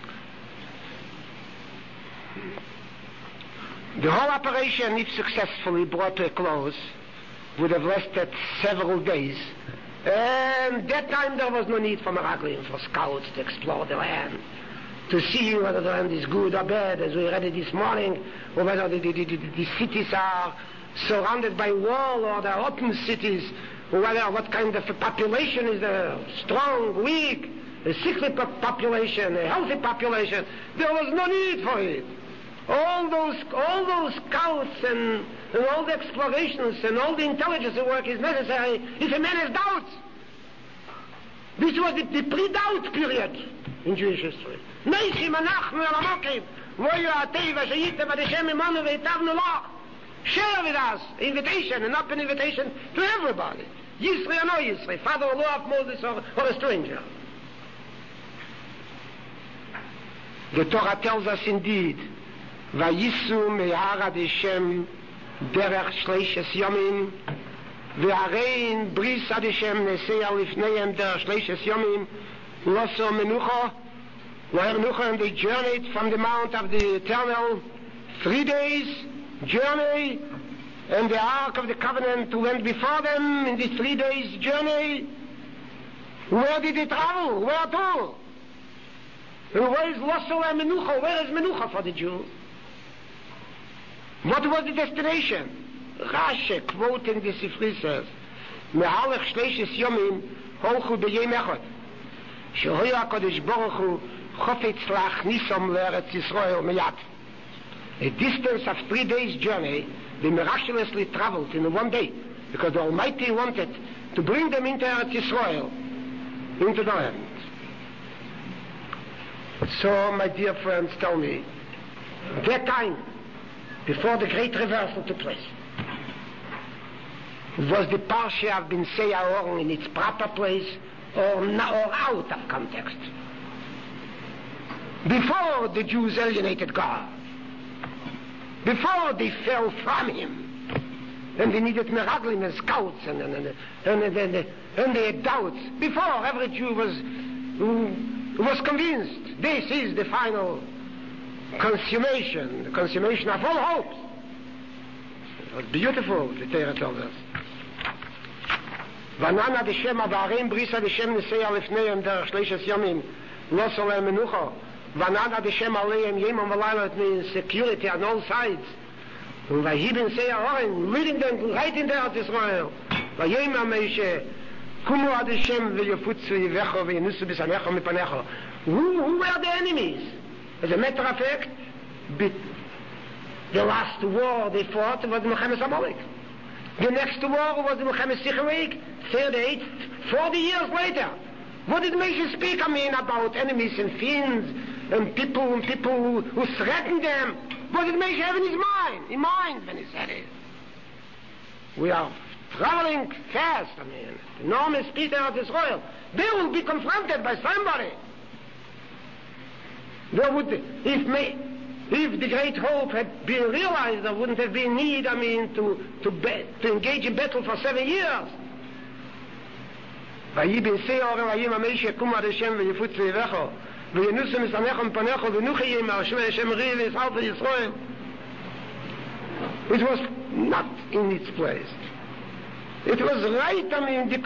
The whole operation, if successfully brought to a close, would have lasted several days. And that time there was no need for Meraglim, for scouts to explore the land. to see whether the land is good or bad, as we read it this morning, or whether the cities are surrounded by wall or they're open cities, or whether what kind of a population is there, strong, weak, a sickly population, a healthy population. There was no need for it. All those scouts and all the explorations and all the intelligence work is necessary if a man has doubts. This was the pre-doubt period in Jewish history. Share with us invitation, and not an invitation to everybody. Yisrael or no Yisrael, father-in-law of Moses or a stranger. The Torah tells us indeed, Vayisu me'arad Hashem derech shleishes yomim, ve'arein bris ad Hashem neseya lifneihem derech shleishes yomim, loso menucha, and they journeyed from the mount of the Eternal 3 days journey, and the Ark of the Covenant went before them in this 3 days journey. Where did they travel? Where to? And where is Loso and Menucha? Where is Menucha for the Jew? What was the destination? Rashi, quoting the Sifri, says, Me'alech shleishes yomim holchu b'yem echad. Shehoy HaKadosh Baruch Hu chofetz la'achnisom le'eretz Yisrael miyad. A distance of 3 days journey, they miraculously traveled in 1 day, because the Almighty wanted to bring them into Eretz Yisrael, into the land. So, my dear friends, tell me, that time, before the great reversal took place, was the Parsha of Bnei Aaron in its proper place or out of context? Before the Jews alienated God, before they fell from him, and they needed miracles and scouts and they had doubts, before every Jew was convinced this is the final consummation, the consummation of all hopes. It was beautiful, the Torah tells us. Vanana d'Shem avarim brisa d'Shem neseya lifneihem derech shleishes yomim lo soleh menucha. Vanana d'Shem aleim yemam v'layla. It means security on all sides. And vayibin say Aaron, leading them right in there to Israel. Vayemam Moshe kumu ad Hashem v'yafutzu yivecho v'yenusu b'sanecho mipanecho. Who were the enemies? As a matter of fact, the last war they fought was the Milchemes Amalek. The next war was the Milchemes Sichureg, 40 years later. What did Moshe speak about enemies and fiends and people who threatened them? What did Moshe have in mind when he said it? We are traveling fast, the enormous speed of Israel. They will be confronted by somebody. There would, if the great hope had been realized, there wouldn't have been need, to engage in battle for 7 years. Vayibin Seor vayim Moshe kum ad Hashem v'yafutz v'yivecho v'yenusu misanecho mipanecho v'nuchayim Hashem riv Yisrael v'Yisrael. It was not in its place. It was right, the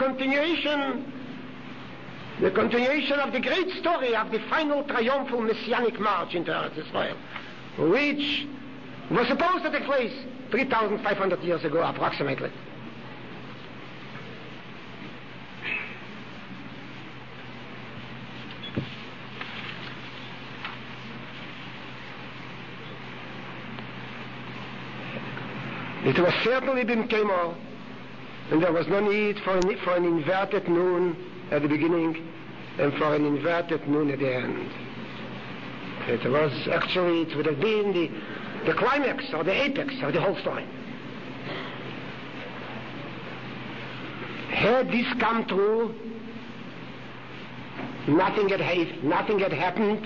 continuation of the great story of the final triumphal messianic march into Eretz Israel, which was supposed to take place 3,500 years ago approximately. It was certainly Bim Kemo, and there was no need for an inverted noon at the beginning and for an inverted noon at the end. It would have been the climax or the apex of the whole story. Had this come true, nothing had happened.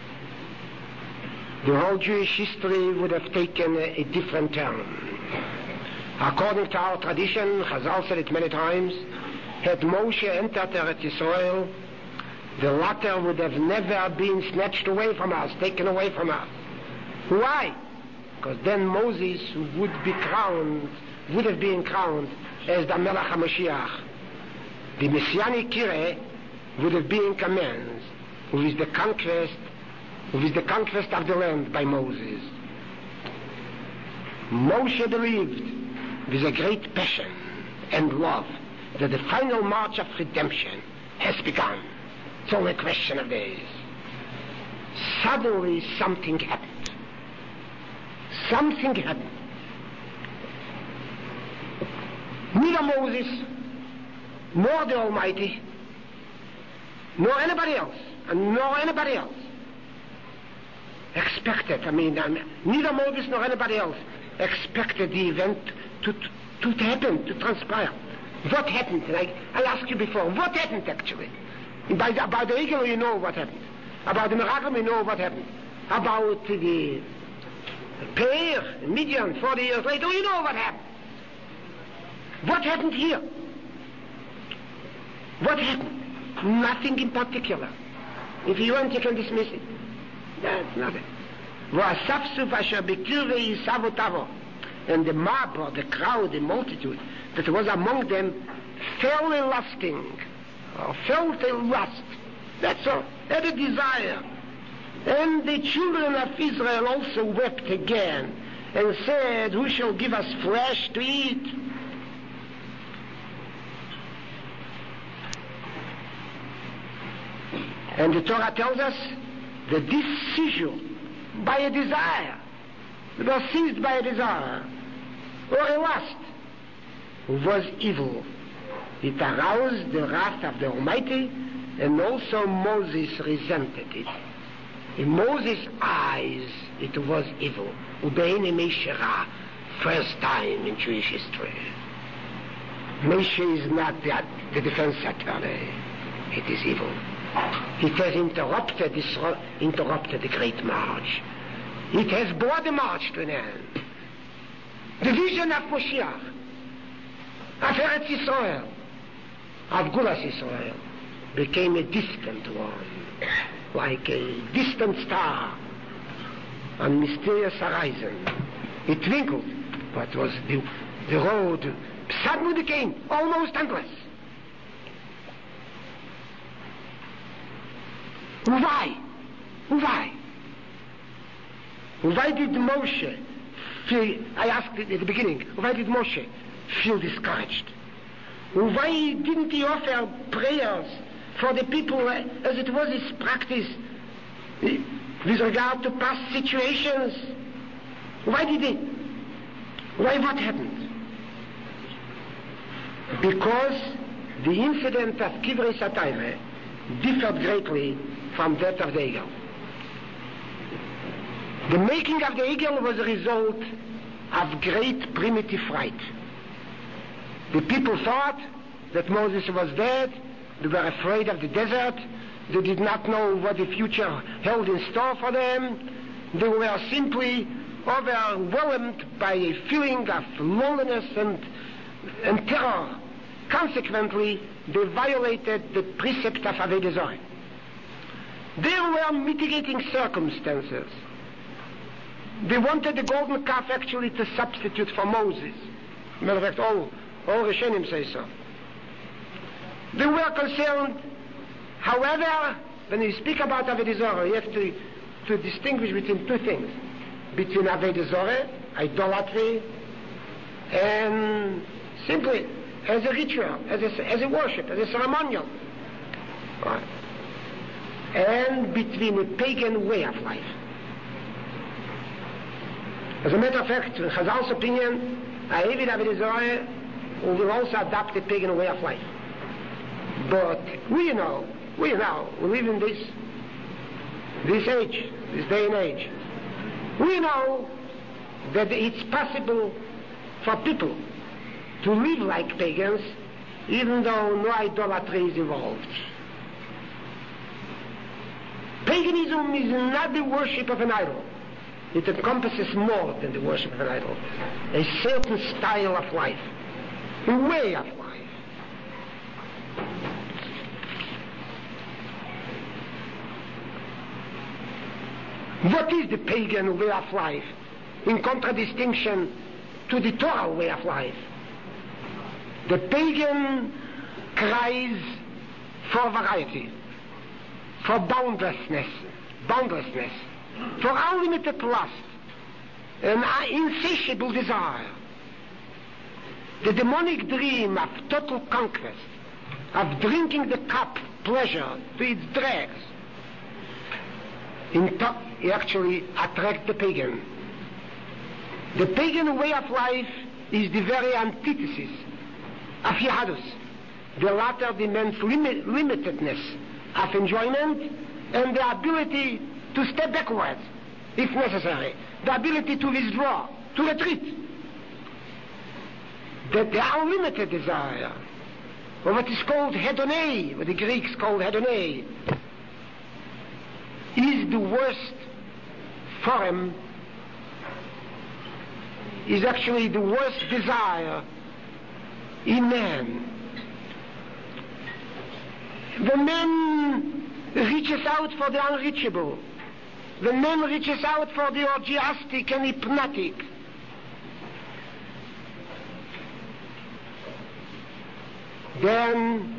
The whole Jewish history would have taken a different turn. According to our tradition, Chazal said it many times, had Moshe entered Eretz Yisrael, the latter would have never been snatched away from us, taken away from us. Why? Because then Moses would have been crowned as the Melech HaMashiach. The Messianic Kireh would have been commenced with the conquest with the conquest of the land by Moses. Moshe believed with a great passion and love that the final march of redemption has begun. It's only a question of days. Suddenly something happened. Something happened. Neither Moses, nor the Almighty, nor anybody else expected, neither Moses nor anybody else expected the event to happen, to transpire. What happened? I asked you before, what happened actually? About the eagle, you know what happened. About the miracle, you know what happened. About the Peir, Midian, 40 years later, you know what happened. What happened here? What happened? Nothing in particular. If you want, you can dismiss it. That's nothing. And the mob, or the crowd, the multitude that was among them fell in lusting, or felt a lust. That's all. Had a desire. And the children of Israel also wept again and said, who shall give us flesh to eat? And the Torah tells us that this seizure by a desire, they were seized by a desire or a lust, was evil. It aroused the wrath of the Almighty, and also Moses resented it. In Moses' eyes, it was evil. Ubeine Meshera, first time in Jewish history. Moshe is not the defense attorney. It is evil. It has interrupted the great march. It has brought the march to an end. The vision of Moshiach, of Eretz Yisrael, of Gulas Yisrael, became a distant one, like a distant star on mysterious horizon. It twinkled, but was the road suddenly became almost endless. Why? Why did Moshe feel, I asked at the beginning, why did Moshe feel discouraged? Why didn't he offer prayers for the people as it was his practice with regard to past situations? Why did he? Why what happened? Because the incident of Kivrei Satayme differed greatly from that of the eagle. The making of the eagle was a result of great primitive fright. The people thought that Moses was dead. They were afraid of the desert. They did not know what the future held in store for them. They were simply overwhelmed by a feeling of loneliness and terror. Consequently, they violated the precept of Avodah Zarah. There were mitigating circumstances. They wanted the golden calf actually to substitute for Moses. Matter of fact, all Rishonim say so. They were concerned, however, when you speak about Avodah Zarah, you have to distinguish between two things. Between Avodah Zarah, idolatry, and simply as a ritual, as a worship, as a ceremonial. Right. And between a pagan way of life. As a matter of fact, in Chazal's opinion, a Eved Avodah Zarah will also adopt a pagan way of life. But we live in this age, this day and age. We know that it's possible for people to live like pagans, even though no idolatry is involved. Paganism is not the worship of an idol. It encompasses more than the worship of an idol. A certain style of life, a way of life. What is the pagan way of life in contradistinction to the Torah way of life? The pagan cries for variety, for boundlessness, boundlessness, for unlimited lust, an insatiable desire, the demonic dream of total conquest, of drinking the cup pleasure to its dregs, actually attract the pagan. The pagan way of life is the very antithesis of Yahadus. The latter demands limitedness of enjoyment and the ability to step backwards, if necessary, the ability to withdraw, to retreat. That the unlimited desire, or what is called hedonei, what the Greeks called hedonei, is the worst form, is actually the worst desire in man. The man reaches out for the unreachable. The man reaches out for the orgiastic and hypnotic. Then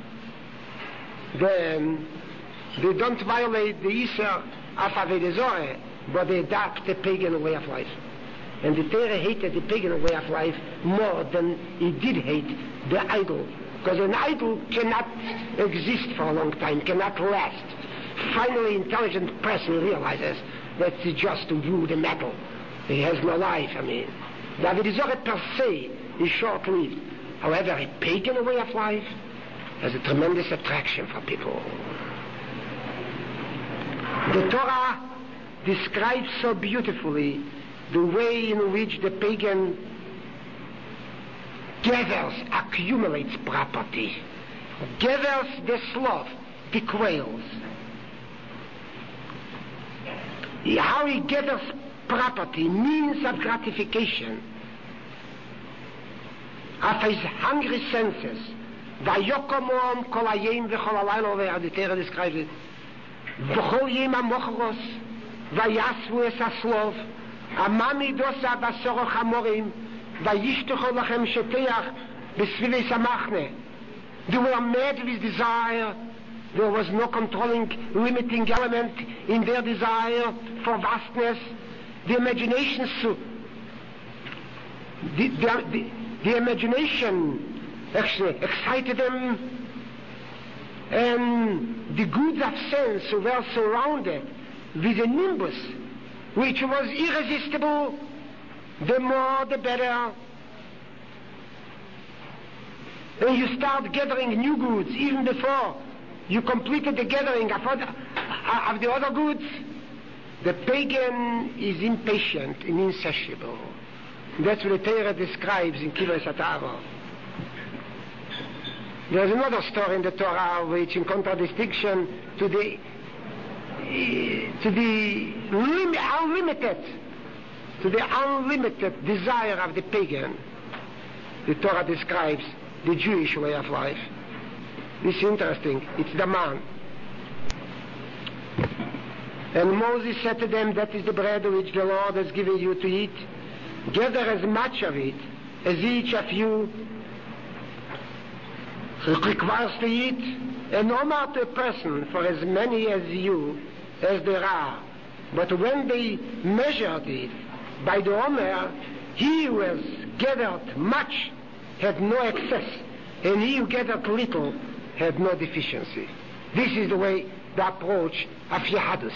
they don't violate the Isser of Avodah Zorah, but they adopt the pagan way of life. And the Torah hated the pagan way of life more than it did hate the idol. Because an idol cannot exist for a long time, cannot last. Finally, intelligent person realizes that it's just wood and metal. It has no life, the Avodah Zorah per se is short-lived. However, a pagan way of life has a tremendous attraction for people. The Torah describes so beautifully the way in which the pagan gathers, accumulates property, gathers the sloth, the quails. How he gathers property, means of gratification of his hungry senses. Vayokomom kol hayom v'chol halayla, where the Torah describes it. V'chol yom hamochros, vayasvu es haslov, amami dosa basoroch hamorim, vayishtocho lachem sheteach b'svives hamachne. They were mad with desire. There was no controlling, limiting element in their desire for vastness. The imagination, the imagination actually excited them, and the goods of sense were surrounded with a nimbus which was irresistible. The more the better. And you start gathering new goods even before you completed the gathering of the other goods. The pagan is impatient and insatiable. That's what the Torah describes in Kivas Ataro. There's another story in the Torah which, in contradistinction to the unlimited desire of the pagan, the Torah describes the Jewish way of life. This is interesting. It's the man. And Moses said to them, that is the bread which the Lord has given you to eat. Gather as much of it as each of you requires to eat, and honor to a person for as many as you as there are. But when they measured it by the Omer, he who has gathered much had no excess, and he who gathered little had no deficiency. This is the way, the approach of Yahadus.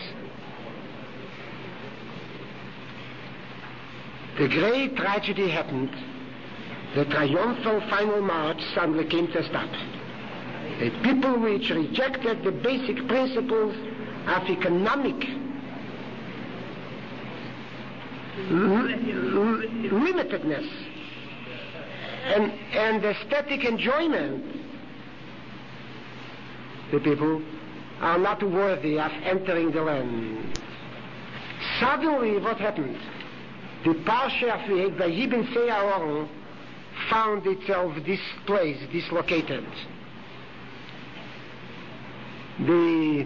The great tragedy happened. The triumphal final march suddenly came to a stop. A people which rejected the basic principles of economic limitedness and aesthetic enjoyment, the people are not worthy of entering the land. Suddenly, what happened? The Parsha of Vayibin Se'aron found itself dislocated. The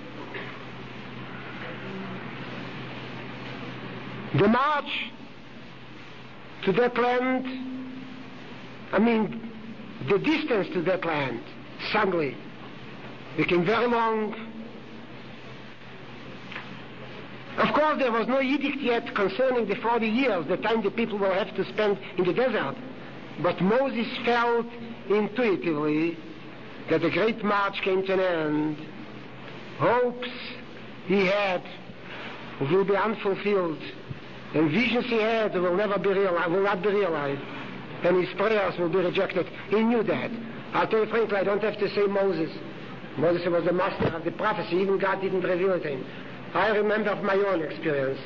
march to that land, the distance to that land suddenly became very long, Of course, there was no edict yet concerning the 40 years, the time the people will have to spend in the desert. But Moses felt intuitively that the great march came to an end. Hopes he had will be unfulfilled, and visions he had will not be realized, and his prayers will be rejected. He knew that. I'll tell you frankly, I don't have to say Moses. Moses was the master of the prophecy. Even God didn't reveal it to him. I remember of my own experience.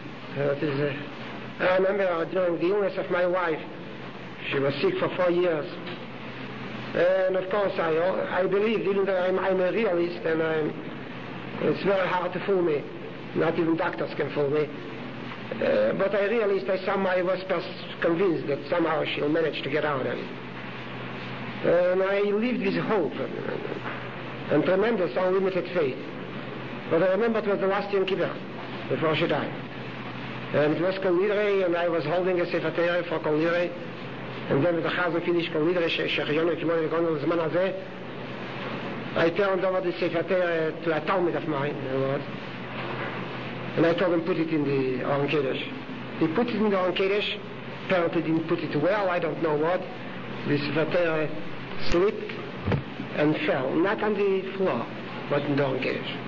I remember during the illness of my wife. She was sick for 4 years. And of course I believed, even though I'm a realist, and it's very hard to fool me. Not even doctors can fool me. But I realized I was convinced that somehow she'll manage to get out of it. And I lived with hope and tremendous unlimited faith. But I remember it was the last Yom Kippur before she died. And it was Kol Nidrei, and I was holding a Sefer Torah for Kol Nidrei. And then with the Chazan finished Kol Nidrei, Shechionu Kimon V'Gon Zman Hazeh, I turned over the Sefer Torah to a Talmud of mine, and I told him put it in the Aron Kodesh. He put it in the Aron Kodesh, apparently didn't put it well, I don't know what. The Sefer Torah slipped and fell, not on the floor, but in the Aron Kodesh.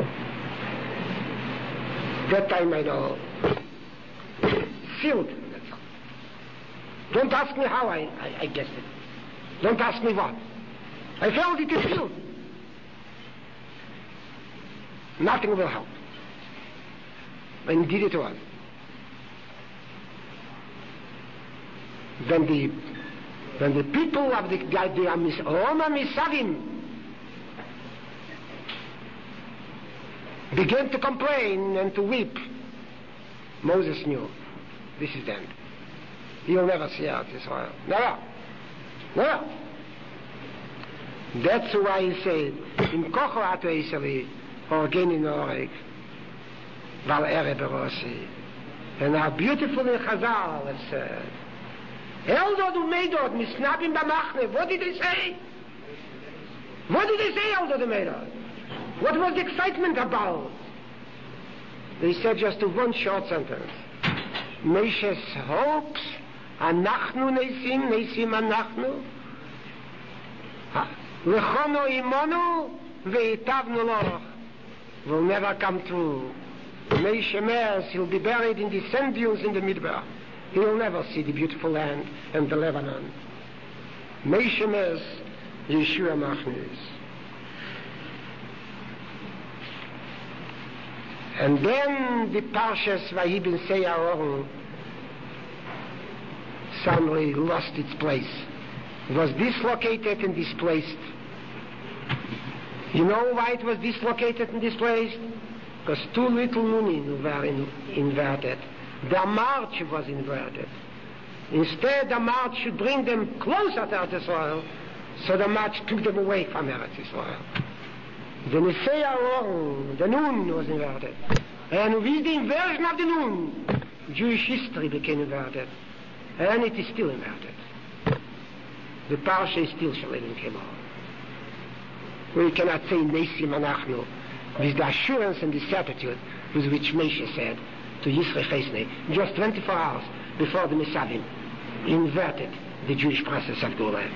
That time I know. Sealed. Don't ask me how I guessed it. Don't ask me what. I felt it is sealed. Nothing will help. And indeed it was. When the people of the Roma Misavim began to complain and to weep, Moses knew, this is the end. You'll never see out Israel. Never. Never. That's why he said, in Kocho Ato Israeli, Orgeni Noreg, Val Ere Berosi. And how beautiful in Chazal have said, Eldod Umeidod, Misnabim Bamachne. What did they say? What did they say, Eldod Umeidod? What was the excitement about? They said just one short sentence. Moshe's hopes, Anachnu Nesim, Nesim Anachnu, Lechono Imonu, Ve'itavnu Loch, will never come true. Moshe Meres, he'll be buried in the sand dunes in the Midbar. He'll never see the beautiful land and the Lebanon. Moshe Meres, Yeshua Machnis. And then the Parshas Vayibin Seyaron suddenly lost its place. It was dislocated and displaced. You know why it was dislocated and displaced? Because too little Nunin were inverted. The march was inverted. Instead, the march should bring them closer to Eretz Yisrael, so the march took them away from Eretz Yisrael. The Nisei the Nun was inverted. And with the inversion of the Nun, Jewish history became inverted. And it is still inverted. The Parsha is still Shalem Kemo. We cannot say Nesim Anachnu with the assurance and the certitude with which Moshe said to Yisro Chesnei, just 24 hours before the Misavim inverted the Jewish process of Geulah.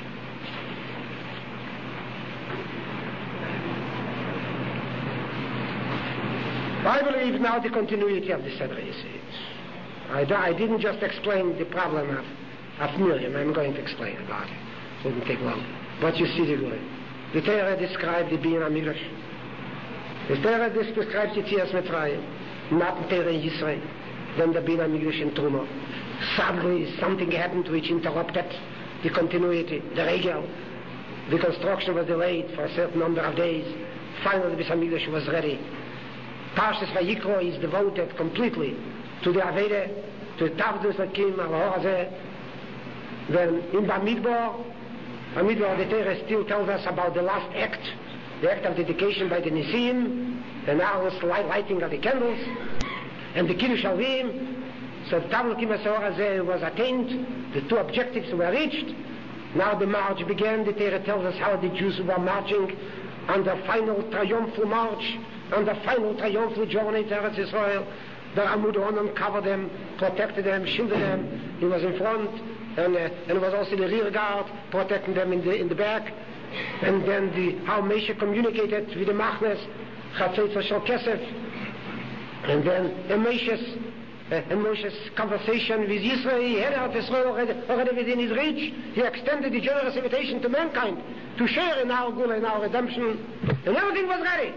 I believe now the continuity of the Seder Yisrael. I didn't just explain the problem of Miriam. I'm going to explain about it. It wouldn't take long. But you see the glory. The Torah described the Bin HaMikdash. The Torah describes the Tzias Mitzrayim, not the Torah in Yisrael, then the Bin HaMikdash in Truma. Suddenly something happened which interrupted the continuity, the regel. The construction was delayed for a certain number of days. Finally the Bin HaMikdash was ready. Parshas Vayikro is devoted completely to the Aveda, to Tavdus Lakim al-Horazeh. Then in Bamidbar, the Torah still tells us about the last act, the act of dedication by the Nisim, and now the lighting of the candles, and the Kiddush Alvim. So Tavdus Lakim al-Horazeh was attained, the two objectives were reached. Now the march began. The Torah tells us how the Jews were marching on the final triumphal march, on the final triumphal journey to Eretz Yisrael. The Amudonen covered them, protected them, shielded them. He was in front, and it was also the rear guard protecting them in the back. And then how Moshe communicated with the Machnes, Chatzotza Shel Kesef, and then Moshe's conversation with Israel. He had out Israel already within his reach. He extended the generous invitation to mankind to share in our Gula, in our redemption, and everything was ready.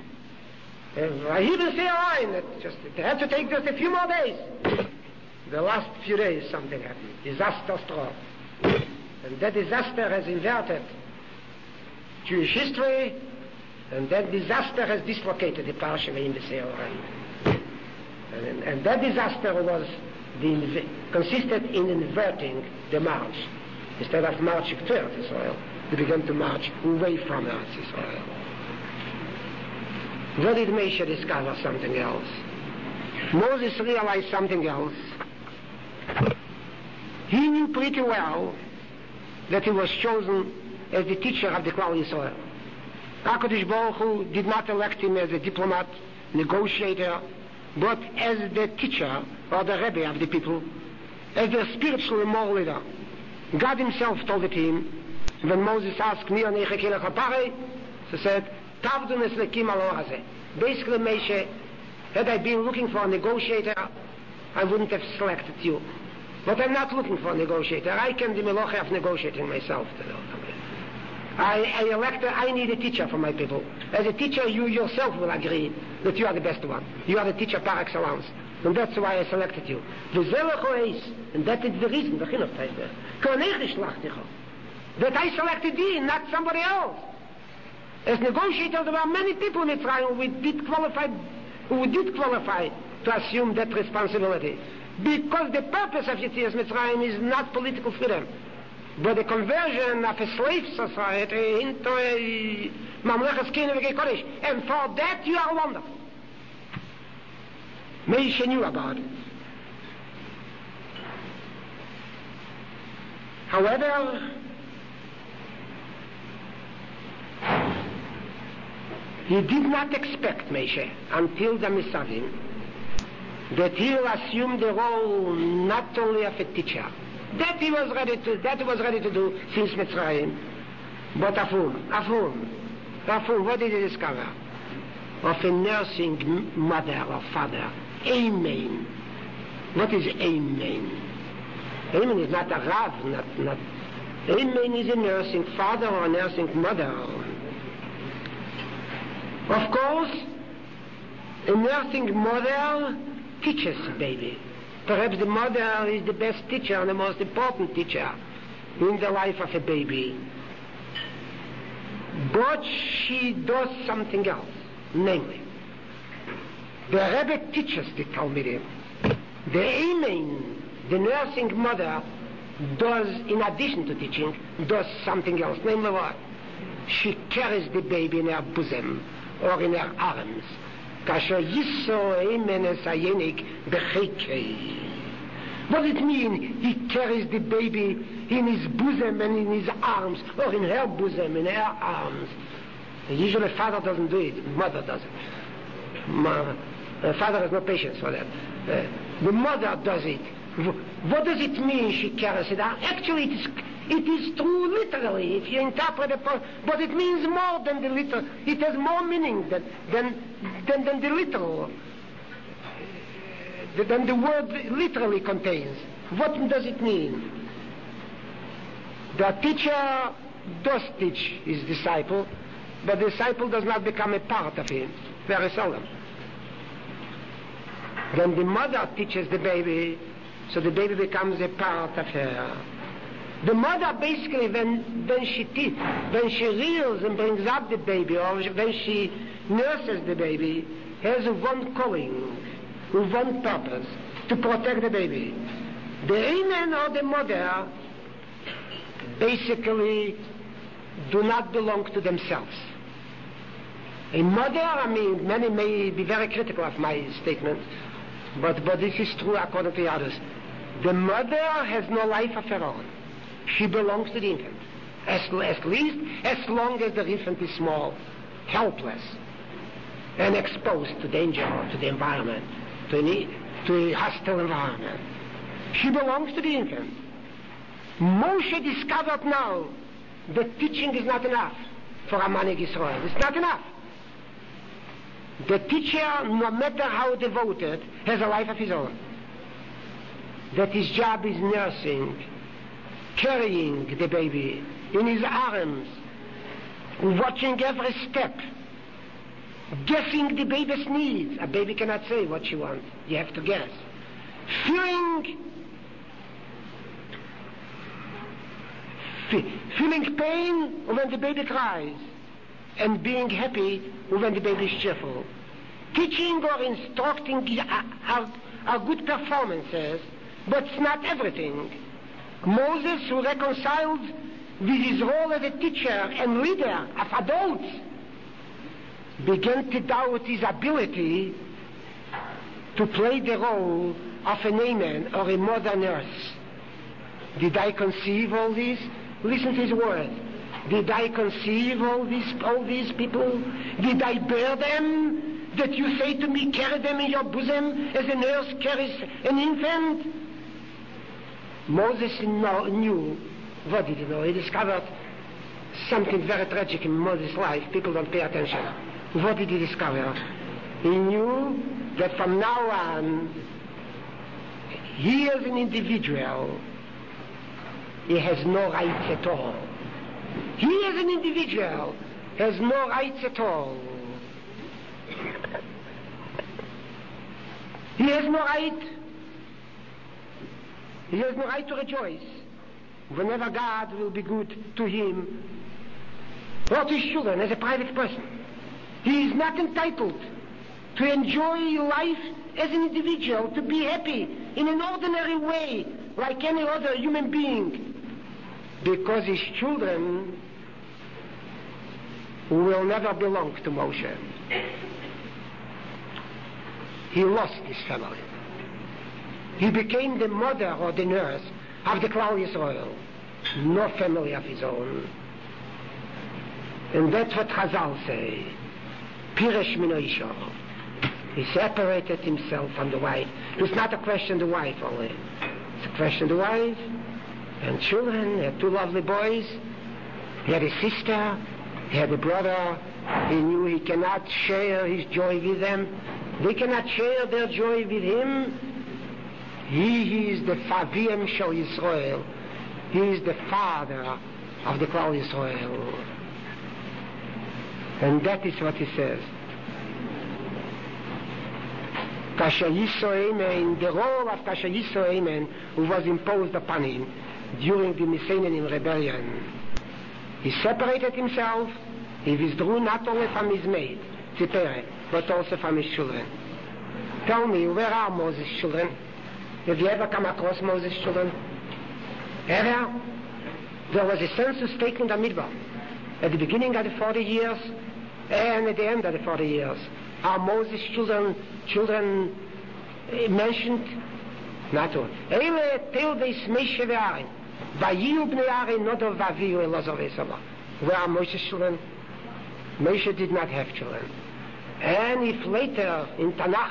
I even say a line that it had to take just a few more days. The last few days something happened. Disaster struck. And that disaster has inverted Jewish history, and that disaster has dislocated the Parsha in the Seoran. And that disaster consisted in inverting the march. Instead of marching toward Israel, they began to march away from Eretz Israel. What did Moshe discover? Something else. Moses realized something else. He knew pretty well that he was chosen as the teacher of the Klal Yisrael. HaKadosh Baruch Hu did not elect him as a diplomat, negotiator, but as the teacher or the Rebbe of the people, as their spiritual and moral leader. God himself told it to him when Moses asked, he said, basically, Moshe, had I been looking for a negotiator, I wouldn't have selected you. But I'm not looking for a negotiator. I can do meloche of negotiating myself. I need a teacher for my people. As a teacher, you yourself will agree that you are the best one. You are the teacher par excellence. And that's why I selected you. And that is the reason, that I selected you, not somebody else. As negotiators, there are many people in Mitzrayim who did qualify to assume that responsibility. Because the purpose of Yetzias Mitzrayim is not political freedom, but the conversion of a slave society into a Mamlechas Kina V'Gei Kodesh. And for that you are wonderful. Moshe knew about it. However, he did not expect, Moshe, until the Misavim, that he will assume the role not only of a teacher, that he was ready to do since Mitzrayim, but of whom? What did he discover? Of a nursing mother or father. Amen. What is Amen? Amen is not a Rav, not. Amen is a nursing father or a nursing mother. Of course, a nursing mother teaches a baby. Perhaps the mother is the best teacher and the most important teacher in the life of a baby. But she does something else, namely, the Rebbe teaches the Talmidim. The Amen, the nursing mother, does, in addition to teaching, does something else, namely what? She carries the baby in her bosom or in her arms. Kasher Yiso Amen es Hayenik Bechekei. What does it mean? He carries the baby in his bosom and in his arms, or in her bosom, in her arms. Usually father doesn't do it, mother does it. Father has no patience for that. The mother does it. What does it mean she carries it? Actually, it is true literally, if you interpret it, but it means more than the literal. It has more meaning than the literal, than the word literally contains. What does it mean? The teacher does teach his disciple, but the disciple does not become a part of him, very seldom. When the mother teaches the baby, so the baby becomes a part of her. The mother basically, when she rears and brings up the baby, or when she nurses the baby, has one calling, one purpose, to protect the baby. The Amen or the mother basically do not belong to themselves. A mother, many may be very critical of my statement, but this is true according to others. The mother has no life of her own. She belongs to the infant, at least as long as the infant is small, helpless, and exposed to danger or to the environment. to a hostile environment. She belongs to the infant. Moshe discovered now that teaching is not enough for a man in Israel. It's not enough. The teacher, no matter how devoted, has a life of his own. That his job is nursing, carrying the baby in his arms, watching every step, guessing the baby's needs. A baby cannot say what she wants. You have to guess. Feeling pain when the baby cries, and being happy when the baby is cheerful. Teaching or instructing are good performances, but it's not everything. Moses, who reconciled with his role as a teacher and leader of adults, began to doubt his ability to play the role of an amen or a mother nurse. Did I conceive all this? Listen to his words. Did I conceive all these people? Did I bear them? That you say to me, carry them in your bosom as a nurse carries an infant? Moses knew. What did he know? He discovered something very tragic in Moses' life. People don't pay attention. What did he discover? He knew that from now on, he as an individual, he has no rights at all. He as an individual has no rights at all. He has no right. He has no right to rejoice whenever God will be good to him or to his children as a private person. He is not entitled to enjoy life as an individual, to be happy in an ordinary way like any other human being, because his children will never belong to Moshe. He lost his family. He became the mother or the nurse of the Klal Yisrael. No family of his own. And that's what Chazal say. Piresh mino isho. He separated himself from the wife. It's not a question of the wife only. It's a question of the wife and children. He had two lovely boys. He had a sister. He had a brother. He knew he cannot share his joy with them. They cannot share their joy with him. He is the Favim Shel Yisrael. He is the father of the Klal Yisrael. And that is what he says. Kasher Yisro Amen, the role of Kasher Yisro Amen, who was imposed upon him during the Mycenaean rebellion. He separated himself. He withdrew not only from his maid, Tziperet, but also from his children. Tell me, where are Moses' children? Have you ever come across Moses' children? Ever? There was a census taken in the Midbar at the beginning of the 40 years and at the end of the 40 years. Are Moses' children mentioned? Not all. Eile teildes Moshe ve'Aaron. Vayiyu bnei Aaron nodov vaviyu Elazar ve'Samar. Where are Moshe's children? Moshe did not have children. And if later in Tanakh,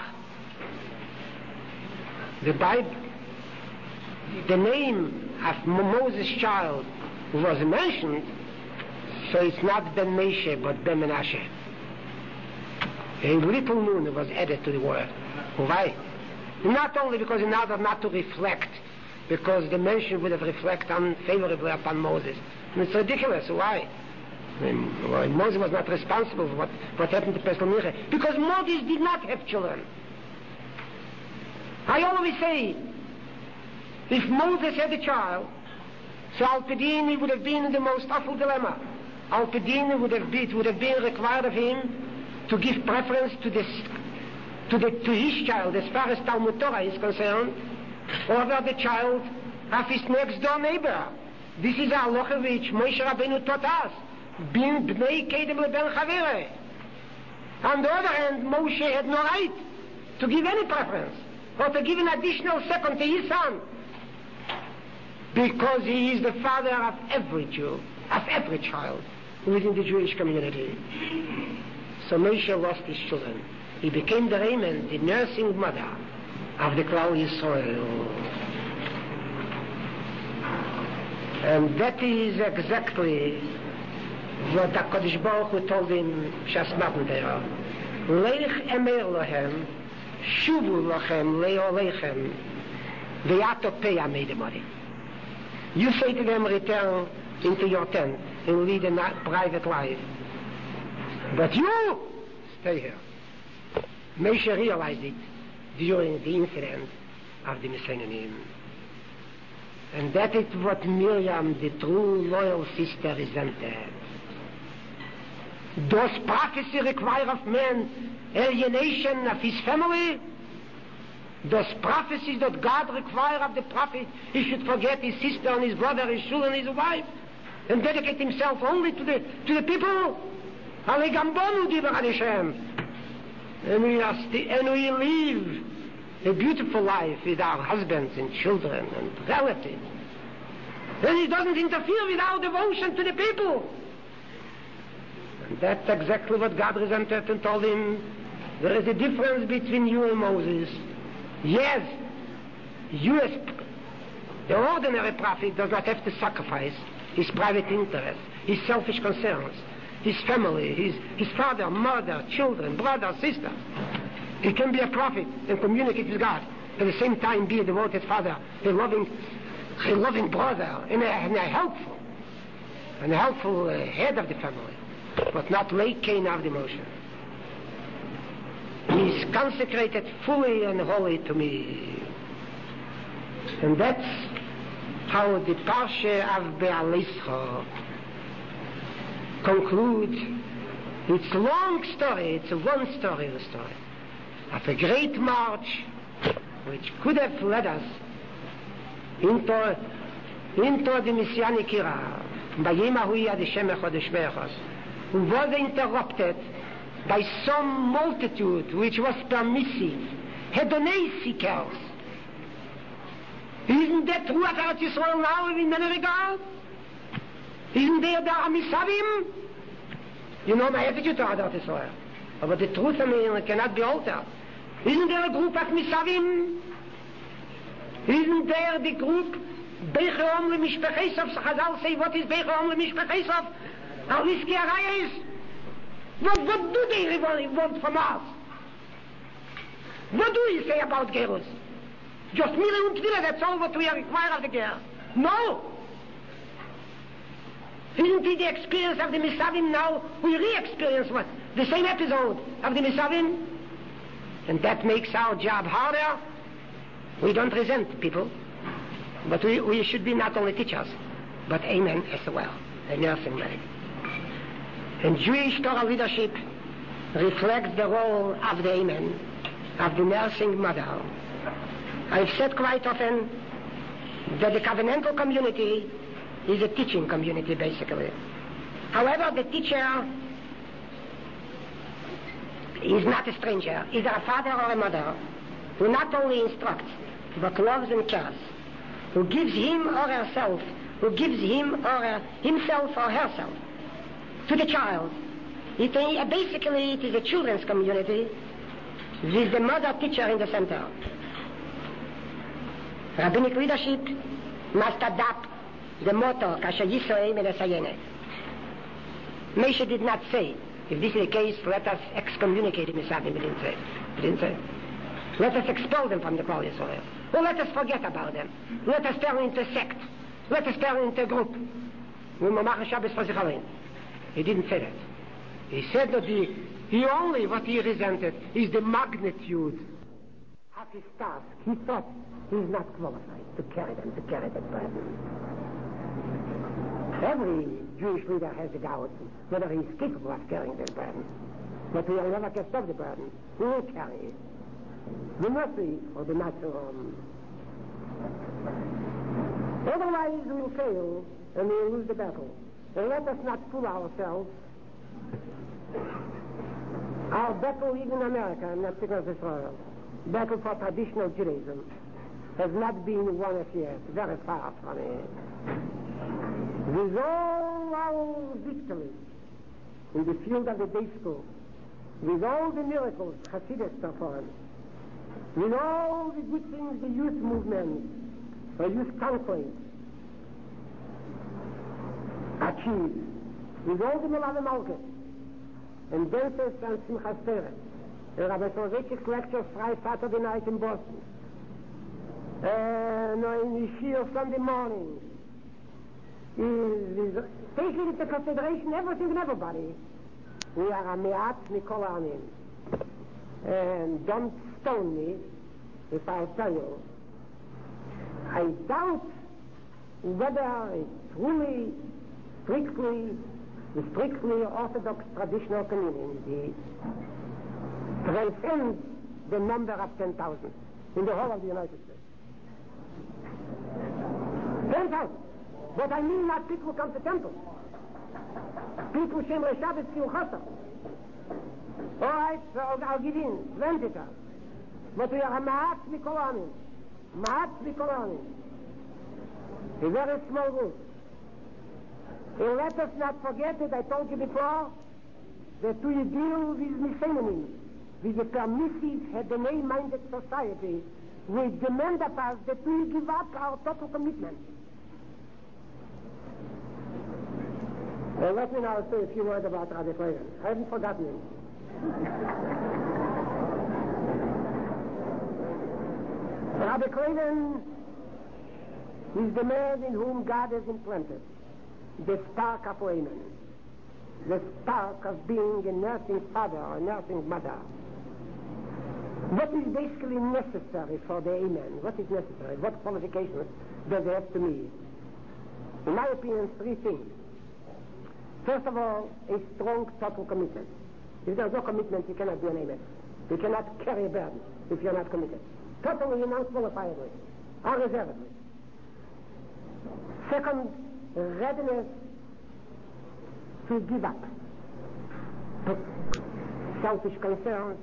the Bible, the name of Moses' child was mentioned, so it's not Ben Moshe but Ben Menashe. A little nun was added to the word. Why? Not only because in order not to reflect, because the mention would have reflected unfavorably upon Moses. And it's ridiculous. Why? Moses was not responsible for what happened to Pesach Mincha, because Moses did not have children. I always say, if Moses had a child, so Al-Padin, he would have been in the most awful dilemma. Al-Padin would have been required of him to give preference to his child as far as Talmud Torah is concerned, over the child of his next door neighbor. This is a halacha which Moshe Rabbeinu taught us. Bin bnei kedem leben chavere. On the other hand, Moshe had no right to give any preference or to give an additional second to his son, because he is the father of every Jew, of every child who is in the Jewish community. So Moshe lost his children. he became the Raymond, the nursing mother of the Klal Yisrael. And that is exactly what the Kodesh Baruch Hu told him, Shas Matan Torah. Leich emer lohem, shuvu lochem leolechem, ve'ato peya meidemori. You say to them, return into your tent and lead a private life. But you stay here. Moshe realized it during the incident of the Messianian. And that is what Miriam, the true loyal sister, resented. Does prophecy require of man alienation of his family? Does prophecy that God require of the prophet he should forget his sister and his brother, his children and his wife, and dedicate himself only to the people? And we live a beautiful life with our husbands and children and relatives. And he doesn't interfere with our devotion to the people. And that's exactly what God resented and told him. There is a difference between you and Moses. Yes, you as the ordinary prophet does not have to sacrifice his private interests, his selfish concerns, his family, his father, mother, children, brother, sister. He can be a prophet and communicate with God. At the same time be a devoted father, a loving brother, and a helpful head of the family, but not late Cain of the motion. He is consecrated fully and wholly to me. And that's how the Parsha of Be'alischa concludes its long story. It's a one story, the story of a great march which could have led us into the Messianic era, who was interrupted by some multitude which was permissive, hedonei seekers. Isn't that true of Eretz Yisrael now in many regards? Isn't there the Amisavim? You know my attitude toward Eretz Yisrael. But the truth of me cannot be altered. Isn't there a group of Misavim? Isn't there the group Beichom leMishpechesov? Chazal say, what is Beichom leMishpechesov? Ariski Arayis. What do they want from us? What do we say about Gerus? Just Mille und Twille, that's all what we require of the Ger. No! Isn't it the experience of the Misavim now? We re-experience what? The same episode of the Misavim? And that makes our job harder. We don't resent people, but we should be not only teachers, but amen as well, a nursing man. And Jewish Torah leadership reflects the role of the amen, of the nursing mother. I've said quite often that the covenantal community is a teaching community, basically. However, the teacher is not a stranger, either a father or a mother, who not only instructs, but loves and cares, who gives him or herself, himself or herself to the child. Basically, it is a children's community with the mother teacher in the center. Rabbinic leadership must adapt the motto, Kasher Yisrael Menesayenet. Moshe did not say, if this is the case, let us excommunicate him. He didn't say. Let us expel them from the Klal Yisrael. Or let us forget about them. Let us turn into a sect. Let us turn into a group. He didn't say that. He said that what he resented is the magnitude of his task. He thought he is not qualified to carry that burden. Every Jewish leader has a doubt whether he is capable of carrying that burden. But we will never cast off the burden. We will carry it. The mercy or the natural. Otherwise we will fail and we will lose the battle. And let us not fool ourselves. Our battle, even in America, I'm not speaking of Israel, battle for traditional Judaism, has not been won as yet. Very far from it. With all our victories in the field of the day school, with all the miracles Hasidus performed, with all the good things the youth movement or youth conference achieved, with all the Melave Malkes and dances and Simchas Torah, and Rabbi Soloveitchik's lecture Friday, Saturday night in Boston, and in Yeshua Sunday morning, is taking into consideration everything and everybody. We are a me'at mikol ha'anim. And don't stone me if I tell you, I doubt whether it's really the strictly Orthodox traditional community transcends the number of 10,000 in the whole of the United States. 10,000. But I mean not people who come to temple. People Shem Reshabbat Simchasa. All right, so I'll give in 20,000. But we are a Ma'at Mikol Ha'anim. Ma'at Mikol Ha'anim. A very small group. And let us not forget that I told you before that we deal with Misemonim, with a permissive, hedonei-minded society. We demand of us that we give up our total commitment. Let me now say a few words about Rabbi Klein. I haven't forgotten him. Rabbi Klein is the man in whom God has implanted the spark of women, the spark of being a nursing father or a nursing mother. What is basically necessary for the amen? What is necessary? What qualifications does it have to meet? In my opinion, three things. First of all, a strong total commitment. If there's no commitment, you cannot be an amen. You cannot carry a burden if you're not committed. Totally and unqualifiedly, unreservedly. Second, readiness to give up selfish concerns,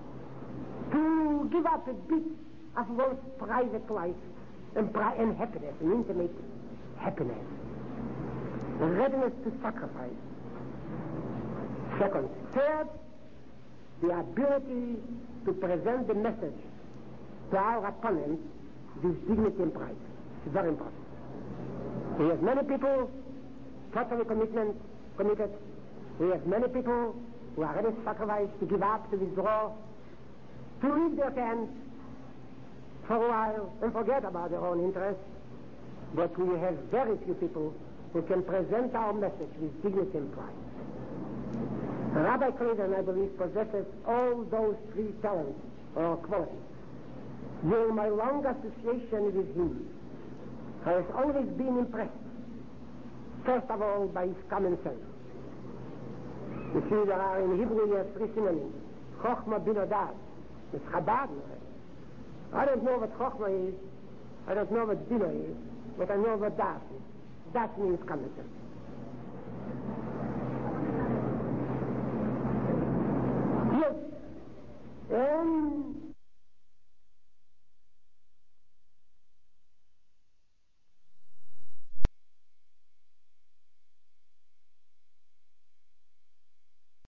to give up a bit of one's private life and happiness, and intimate happiness. Readiness to sacrifice. Second. Third, the ability to present the message to our opponents with dignity and pride. It's very important. We have many people totally committed. We have many people who are ready to sacrifice, to give up, to withdraw, to leave their tents for a while and forget about their own interests. But we have very few people who can present our message with dignity and pride. Rabbi Klein, I believe, possesses all those three talents or qualities. During my long association with him, I have always been impressed, first of all, by his common sense. You see, there are in Hebrew here three synonyms: Chochma, Bina, Das. It's Chabad. I don't know what Chochma is, I don't know what Bina is, but I know what Das is. That means common sense.